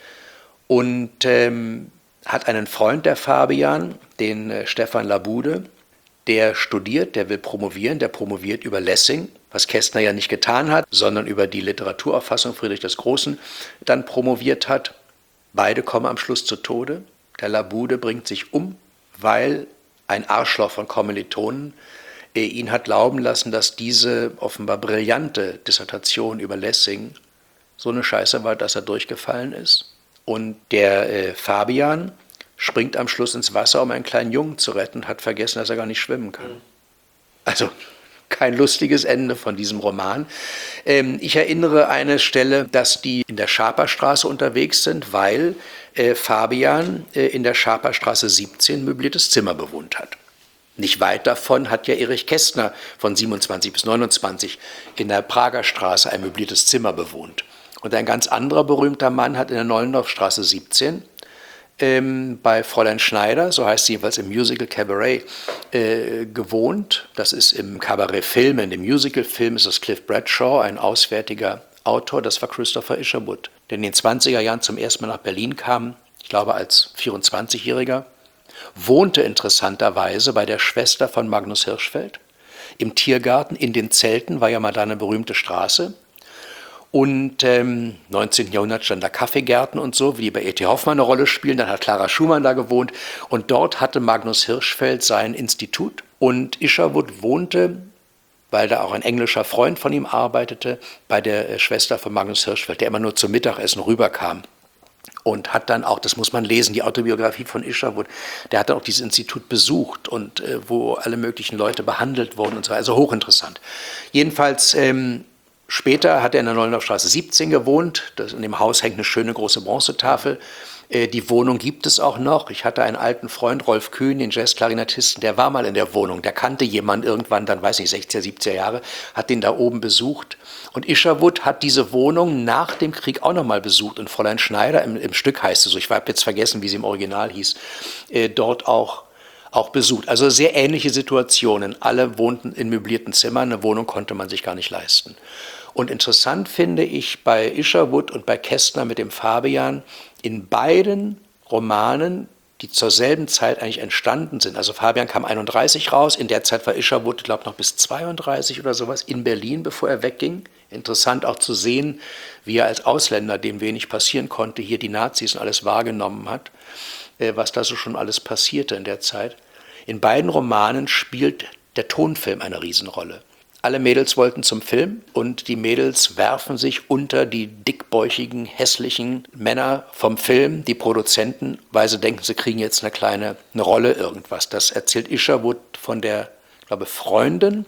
und ähm, hat einen Freund, der Fabian, den äh, Stefan Labude, der studiert, der will promovieren, der promoviert über Lessing, was Kästner ja nicht getan hat, sondern über die Literaturauffassung Friedrich des Großen dann promoviert hat. Beide kommen am Schluss zu Tode. Der Labude bringt sich um, weil ein Arschloch von Kommilitonen äh, ihn hat glauben lassen, dass diese offenbar brillante Dissertation über Lessing so eine Scheiße war, dass er durchgefallen ist. Und der äh, Fabian springt am Schluss ins Wasser, um einen kleinen Jungen zu retten und hat vergessen, dass er gar nicht schwimmen kann. Also kein lustiges Ende von diesem Roman. Ähm, ich erinnere eine Stelle, dass die in der Schaperstraße unterwegs sind, weil äh, Fabian äh, in der Schaperstraße siebzehn ein möbliertes Zimmer bewohnt hat. Nicht weit davon hat ja Erich Kästner von siebenundzwanzig bis neunundzwanzig in der Prager Straße ein möbliertes Zimmer bewohnt. Und ein ganz anderer berühmter Mann hat in der Neulendorfstraße siebzehn Ähm, bei Fräulein Schneider, so heißt sie jedenfalls im Musical Cabaret, äh, gewohnt. Das ist im Kabarettfilm, in dem Musicalfilm ist das Cliff Bradshaw, ein auswärtiger Autor, das war Christopher Isherwood, der in den zwanziger Jahren zum ersten Mal nach Berlin kam, ich glaube als vierundzwanzigjähriger, wohnte interessanterweise bei der Schwester von Magnus Hirschfeld, im Tiergarten, in den Zelten, war ja mal da eine berühmte Straße. Und ähm, neunzehnten Jahrhundert stand da Kaffeegärten und so, wie bei E T Hoffmann eine Rolle spielen. Dann hat Clara Schumann da gewohnt. Und dort hatte Magnus Hirschfeld sein Institut. Und Isherwood wohnte weil da auch ein englischer Freund von ihm arbeitete, bei der äh, Schwester von Magnus Hirschfeld, der immer nur zum Mittagessen rüberkam. Und hat dann auch, das muss man lesen, die Autobiografie von Isherwood, der hat dann auch dieses Institut besucht und äh, wo alle möglichen Leute behandelt wurden und so, also hochinteressant. Jedenfalls ähm, später hat er in der Neulendorfstraße siebzehn gewohnt, das, in dem Haus hängt eine schöne große Bronzetafel. Äh, die Wohnung gibt es auch noch. Ich hatte einen alten Freund, Rolf Kühn, den Jazzklarinettisten, der war mal in der Wohnung, der kannte jemanden irgendwann, dann weiß ich, sechziger, siebziger Jahre, hat den da oben besucht. Und Isherwood hat diese Wohnung nach dem Krieg auch nochmal besucht. Und Fräulein Schneider, im, im Stück heißt es so, ich habe jetzt vergessen, wie sie im Original hieß, äh, dort auch, auch besucht. Also sehr ähnliche Situationen. Alle wohnten in möblierten Zimmern, eine Wohnung konnte man sich gar nicht leisten. Und interessant finde ich bei Isherwood und bei Kästner mit dem Fabian, in beiden Romanen, die zur selben Zeit eigentlich entstanden sind. Also Fabian kam einunddreißig raus, in der Zeit war Isherwood, glaube ich, noch bis zweiunddreißig oder sowas in Berlin, bevor er wegging. Interessant auch zu sehen, wie er als Ausländer, dem wenig passieren konnte, hier die Nazis und alles wahrgenommen hat, was da so schon alles passierte in der Zeit. In beiden Romanen spielt der Tonfilm eine Riesenrolle. Alle Mädels wollten zum Film und die Mädels werfen sich unter die dickbäuchigen, hässlichen Männer vom Film, die Produzenten, weil sie denken, sie kriegen jetzt eine kleine eine Rolle, irgendwas. Das erzählt Isherwood von der, ich glaube, Freundin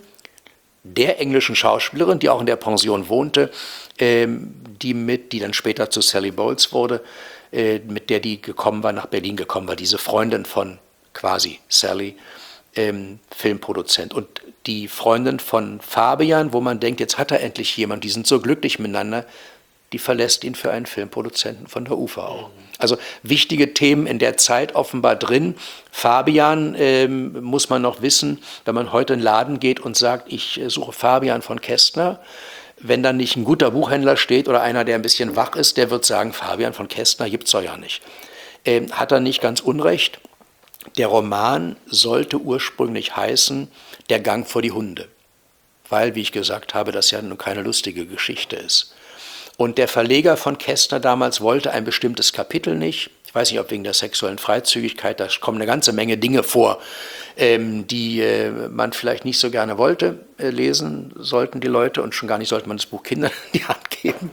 der englischen Schauspielerin, die auch in der Pension wohnte, ähm, die mit, die dann später zu Sally Bowles wurde, äh, mit der die gekommen war, nach Berlin gekommen war, diese Freundin von quasi Sally, ähm, Filmproduzent. Und die Freundin von Fabian, wo man denkt, jetzt hat er endlich jemanden, die sind so glücklich miteinander, die verlässt ihn für einen Filmproduzenten von der U V auch. Also wichtige Themen in der Zeit offenbar drin. Fabian ähm, muss man noch wissen, wenn man heute in den Laden geht und sagt, ich äh, suche Fabian von Kästner, wenn dann nicht ein guter Buchhändler steht oder einer, der ein bisschen wach ist, der wird sagen, Fabian von Kästner gibt's doch ja nicht. Ähm, hat er nicht ganz unrecht. Der Roman sollte ursprünglich heißen, Der Gang vor die Hunde, weil, wie ich gesagt habe, das ja nun keine lustige Geschichte ist. Und der Verleger von Kästner damals wollte ein bestimmtes Kapitel nicht. Ich weiß nicht, ob wegen der sexuellen Freizügigkeit, da kommen eine ganze Menge Dinge vor, ähm, die äh, man vielleicht nicht so gerne wollte, äh, lesen sollten die Leute und schon gar nicht sollte man das Buch Kindern in die Hand geben.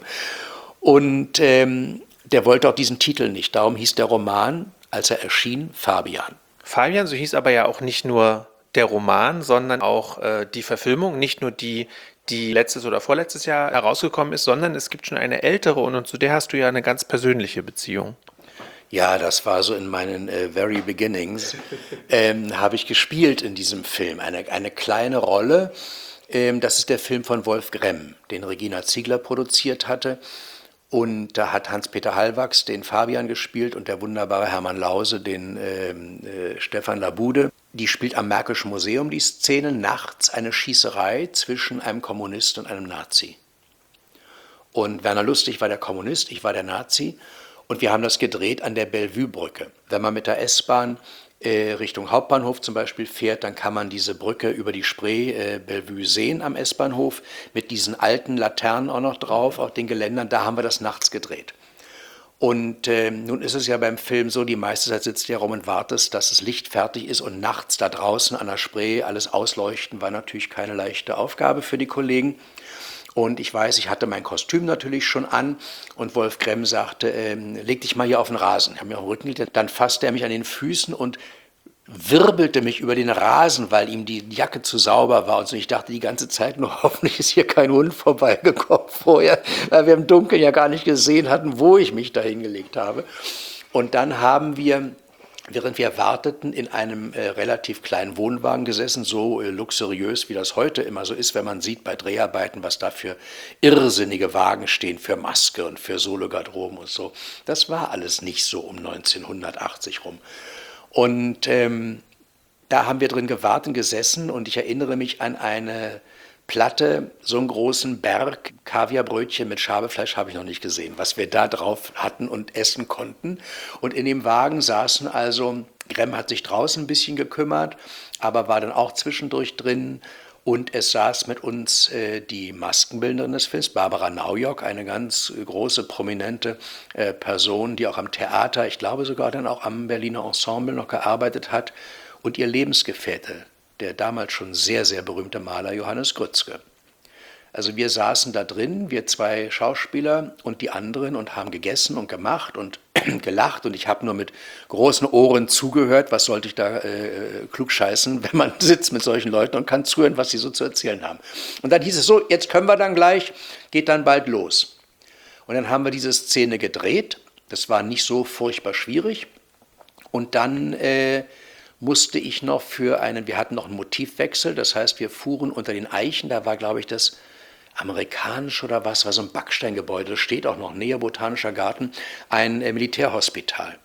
Und ähm, der wollte auch diesen Titel nicht. Darum hieß der Roman, als er erschien, Fabian. Fabian, so hieß aber ja auch nicht nur der Roman, sondern auch äh, die Verfilmung, nicht nur die, die letztes oder vorletztes Jahr herausgekommen ist, sondern es gibt schon eine ältere und, und zu der hast du ja eine ganz persönliche Beziehung. Ja, das war so in meinen äh, very beginnings, ähm, habe ich gespielt in diesem Film, eine, eine kleine Rolle. Ähm, das ist der Film von Wolf Gremm, den Regina Ziegler produziert hatte. Und da hat Hans-Peter Hallwachs den Fabian gespielt und der wunderbare Hermann Lause den äh, äh, Stefan Labude. Die spielt am Märkischen Museum die Szene, nachts eine Schießerei zwischen einem Kommunist und einem Nazi. Und Werner Lustig war der Kommunist, ich war der Nazi. Und wir haben das gedreht an der Bellevue-Brücke. Wenn man mit der S-Bahn äh, Richtung Hauptbahnhof zum Beispiel fährt, dann kann man diese Brücke über die Spree äh, Bellevue sehen am S-Bahnhof mit diesen alten Laternen auch noch drauf, auf den Geländern. Da haben wir das nachts gedreht. Und äh, nun ist es ja beim Film so, die meiste Zeit sitzt du ja rum und wartest, dass das Licht fertig ist und nachts da draußen an der Spree alles ausleuchten, war natürlich keine leichte Aufgabe für die Kollegen. Und ich weiß, ich hatte mein Kostüm natürlich schon an und Wolf Gremm sagte, ähm, leg dich mal hier auf den Rasen. Ich habe mir auf den Rücken gelegt, dann fasste er mich an den Füßen und wirbelte mich über den Rasen, weil ihm die Jacke zu sauber war. Und so, ich dachte die ganze Zeit nur, hoffentlich ist hier kein Hund vorbeigekommen vorher, weil wir im Dunkeln ja gar nicht gesehen hatten, wo ich mich da hingelegt habe. Und dann haben wir, während wir warteten, in einem äh, relativ kleinen Wohnwagen gesessen, so äh, luxuriös, wie das heute immer so ist, wenn man sieht bei Dreharbeiten, was da für irrsinnige Wagen stehen, für Maske und für Sologarderoben und so. Das war alles nicht so um neunzehnhundertachtzig rum. Und ähm, da haben wir drin gewartet, gesessen und ich erinnere mich an eine Platte, so einen großen Berg Kaviarbrötchen mit Schabefleisch habe ich noch nicht gesehen, was wir da drauf hatten und essen konnten. Und in dem Wagen saßen also, Gremm hat sich draußen ein bisschen gekümmert, aber war dann auch zwischendurch drin. Und es saß mit uns äh, die Maskenbildnerin des Films, Barbara Naujock, eine ganz äh, große, prominente äh, Person, die auch am Theater, ich glaube sogar dann auch am Berliner Ensemble noch gearbeitet hat, und ihr Lebensgefährte, der damals schon sehr, sehr berühmte Maler Johannes Grützke. Also wir saßen da drin, wir zwei Schauspieler und die anderen und haben gegessen und gemacht und gelacht und ich habe nur mit großen Ohren zugehört. Was sollte ich da äh, klugscheißen, wenn man sitzt mit solchen Leuten und kann zuhören, was sie so zu erzählen haben. Und dann hieß es so, jetzt können wir dann gleich, geht dann bald los. Und dann haben wir diese Szene gedreht. Das war nicht so furchtbar schwierig. Und dann äh, musste ich noch für einen, wir hatten noch einen Motivwechsel, das heißt, wir fuhren unter den Eichen, da war, glaube ich, das amerikanisch oder was, war so ein Backsteingebäude, das steht auch noch, näher Botanischer Garten, ein äh, Militärhospital.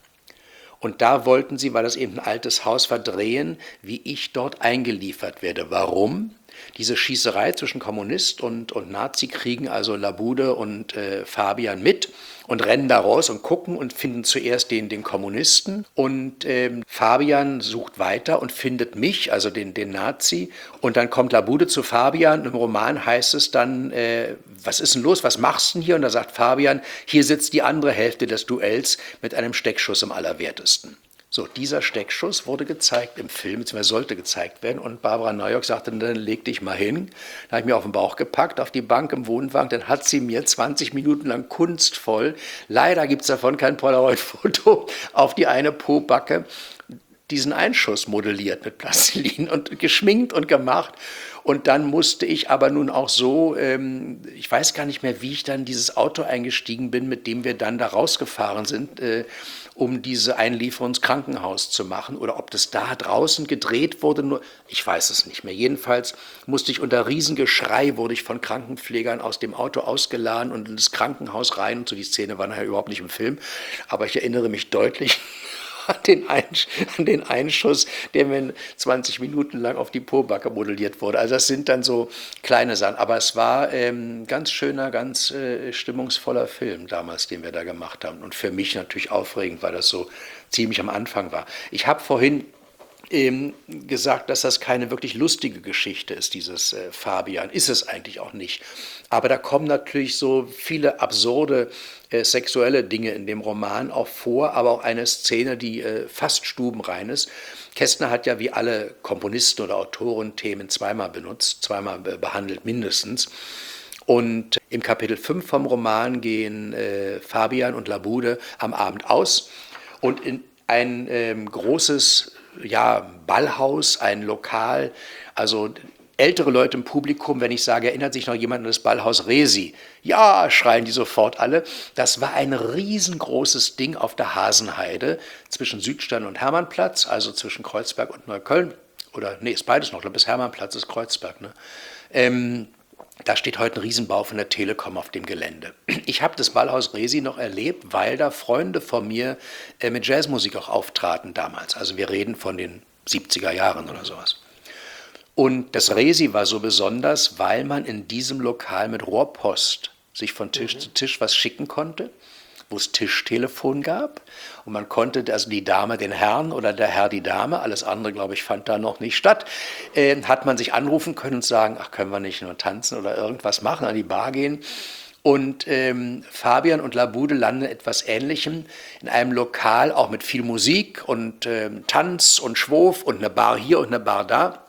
Und da wollten sie, weil das eben ein altes Haus war, drehen, wie ich dort eingeliefert werde. Warum? Diese Schießerei zwischen Kommunist und, und Nazi kriegen also Labude und äh, Fabian mit und rennen da raus und gucken und finden zuerst den, den Kommunisten. Und ähm, Fabian sucht weiter und findet mich, also den, den Nazi. Und dann kommt Labude zu Fabian. Im Roman heißt es dann, äh, was ist denn los, was machst du denn hier? Und da sagt Fabian, hier sitzt die andere Hälfte des Duells mit einem Steckschuss im Allerwertesten. So, dieser Steckschuss wurde gezeigt im Film, beziehungsweise sollte gezeigt werden. Und Barbara Neujock sagte, dann leg dich mal hin. Da habe ich mir auf den Bauch gepackt, auf die Bank im Wohnwagen. Dann hat sie mir zwanzig Minuten lang kunstvoll, leider gibt es davon kein Polaroid-Foto, auf die eine Pobacke diesen Einschuss modelliert mit Plastilin und geschminkt und gemacht. Und dann musste ich aber nun auch so, ähm, ich weiß gar nicht mehr, wie ich dann in dieses Auto eingestiegen bin, mit dem wir dann da rausgefahren sind, äh, um diese Einlieferung ins Krankenhaus zu machen. Oder ob das da draußen gedreht wurde, nur ich weiß es nicht mehr. Jedenfalls musste ich unter Riesengeschrei, wurde ich von Krankenpflegern aus dem Auto ausgeladen und ins Krankenhaus rein. Und so, die Szene war nachher überhaupt nicht im Film, aber ich erinnere mich deutlich an den, Einsch an den Einschuss, der mir zwanzig Minuten lang auf die Pobacke modelliert wurde. Also das sind dann so kleine Sachen. Aber es war ähm, ganz schöner, ganz äh, stimmungsvoller Film damals, den wir da gemacht haben. Und für mich natürlich aufregend, weil das so ziemlich am Anfang war. Ich habe vorhin ähm, gesagt, dass das keine wirklich lustige Geschichte ist, dieses äh, Fabian. Ist es eigentlich auch nicht. Aber da kommen natürlich so viele absurde äh, sexuelle Dinge in dem Roman auch vor, aber auch eine Szene, die äh, fast stubenrein ist. Kästner hat ja wie alle Komponisten oder Autoren Themen zweimal benutzt, zweimal be behandelt mindestens. Und im Kapitel fünf vom Roman gehen äh, Fabian und Labude am Abend aus und in ein ähm, großes ja, Ballhaus, ein Lokal, also ältere Leute im Publikum, wenn ich sage, erinnert sich noch jemand an das Ballhaus Resi? Ja, schreien die sofort alle. Das war ein riesengroßes Ding auf der Hasenheide zwischen Südstern und Hermannplatz, also zwischen Kreuzberg und Neukölln. Oder, nee, ist beides noch, bis Hermannplatz ist Kreuzberg. Ne? Ähm, da steht heute ein Riesenbau von der Telekom auf dem Gelände. Ich habe das Ballhaus Resi noch erlebt, weil da Freunde von mir äh, mit Jazzmusik auch auftraten damals. Also wir reden von den siebziger Jahren oder sowas. Und das Resi war so besonders, weil man in diesem Lokal mit Rohrpost sich von Tisch mhm. zu Tisch was schicken konnte, wo es Tischtelefon gab. Und man konnte, also die Dame den Herrn oder der Herr die Dame, alles andere, glaube ich, fand da noch nicht statt, äh, hat man sich anrufen können und sagen, ach, können wir nicht nur tanzen oder irgendwas machen, an die Bar gehen. Und ähm, Fabian und Labude landen in etwas Ähnlichem, in einem Lokal, auch mit viel Musik und ähm, Tanz und Schwof und eine Bar hier und eine Bar da.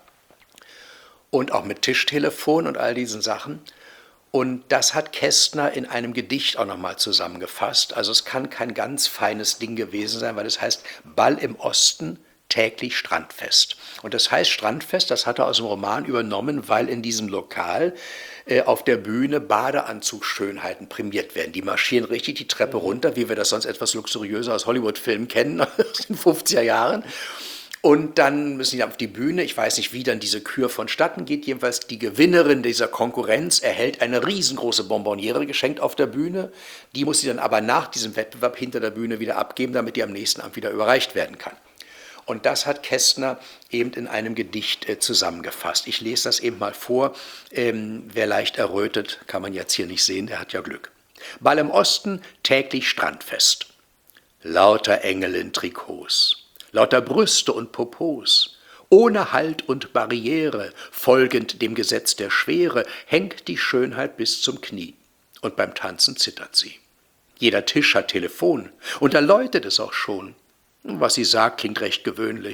Und auch mit Tischtelefon und all diesen Sachen. Und das hat Kästner in einem Gedicht auch nochmal zusammengefasst. Also es kann kein ganz feines Ding gewesen sein, weil es heißt Ball im Osten, täglich Strandfest. Und das heißt Strandfest, das hat er aus dem Roman übernommen, weil in diesem Lokal äh, auf der Bühne Badeanzugsschönheiten prämiert werden. Die marschieren richtig die Treppe runter, wie wir das sonst etwas luxuriöser aus Hollywood-Filmen kennen, aus den fünfziger Jahren. Und dann müssen sie auf die Bühne, ich weiß nicht, wie dann diese Kür vonstatten geht, jedenfalls die Gewinnerin dieser Konkurrenz erhält eine riesengroße Bonbonniere geschenkt auf der Bühne. Die muss sie dann aber nach diesem Wettbewerb hinter der Bühne wieder abgeben, damit die am nächsten Abend wieder überreicht werden kann. Und das hat Kästner eben in einem Gedicht äh, zusammengefasst. Ich lese das eben mal vor. Ähm, wer leicht errötet, kann man jetzt hier nicht sehen, der hat ja Glück. Ball im Osten, täglich Strandfest. Lauter Engel in Trikots. Lauter Brüste und Popos, ohne Halt und Barriere, folgend dem Gesetz der Schwere, hängt die Schönheit bis zum Knie, und beim Tanzen zittert sie. Jeder Tisch hat Telefon, und da läutet es auch schon. Was sie sagt, klingt recht gewöhnlich.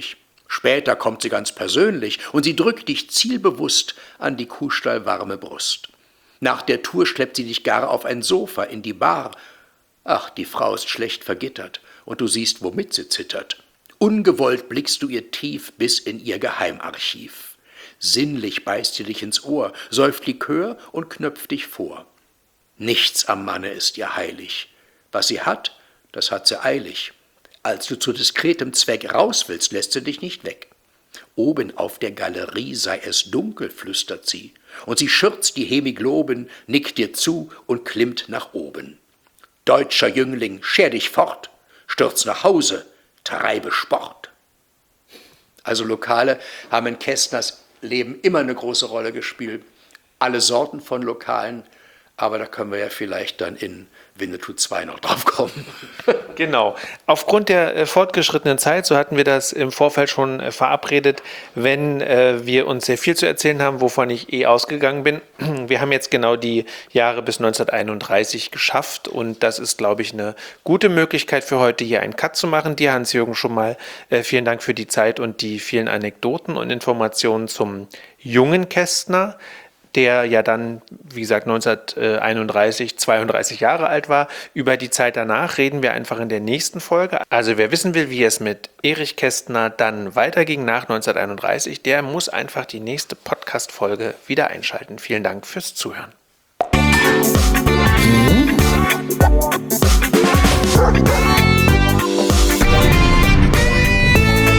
Später kommt sie ganz persönlich und sie drückt dich zielbewusst an die kuhstallwarme Brust. Nach der Tour schleppt sie dich gar auf ein Sofa in die Bar. Ach, die Frau ist schlecht vergittert und du siehst, womit sie zittert. Ungewollt blickst du ihr tief bis in ihr Geheimarchiv. Sinnlich beißt sie dich ins Ohr, säuft Likör und knöpft dich vor. Nichts am Manne ist ihr heilig. Was sie hat, das hat sie eilig. Als du zu diskretem Zweck raus willst, lässt sie dich nicht weg. Oben auf der Galerie sei es dunkel, flüstert sie, und sie schürzt die Hemigloben, nickt dir zu und klimmt nach oben. Deutscher Jüngling, scher dich fort, stürz nach Hause, treibe Sport. Also Lokale haben in Kästners Leben immer eine große Rolle gespielt. Alle Sorten von Lokalen, aber da können wir ja vielleicht dann in Winnetou zwei noch drauf kommen. Genau. Aufgrund der äh, fortgeschrittenen Zeit, so hatten wir das im Vorfeld schon äh, verabredet, wenn äh, wir uns sehr viel zu erzählen haben, wovon ich eh ausgegangen bin. Wir haben jetzt genau die Jahre bis neunzehnhunderteinunddreißig geschafft und das ist, glaube ich, eine gute Möglichkeit für heute hier einen Cut zu machen. Dir, Hans-Jürgen, schon mal äh, vielen Dank für die Zeit und die vielen Anekdoten und Informationen zum jungen Kästner, der ja dann, wie gesagt, neunzehnhunderteinunddreißig, zweiunddreißig Jahre alt war. Über die Zeit danach reden wir einfach in der nächsten Folge. Also wer wissen will, wie es mit Erich Kästner dann weiterging nach neunzehnhunderteinunddreißig, der muss einfach die nächste Podcast-Folge wieder einschalten. Vielen Dank fürs Zuhören.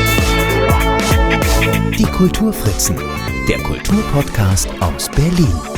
Die Kulturfritzen, der Kulturpodcast aus Berlin.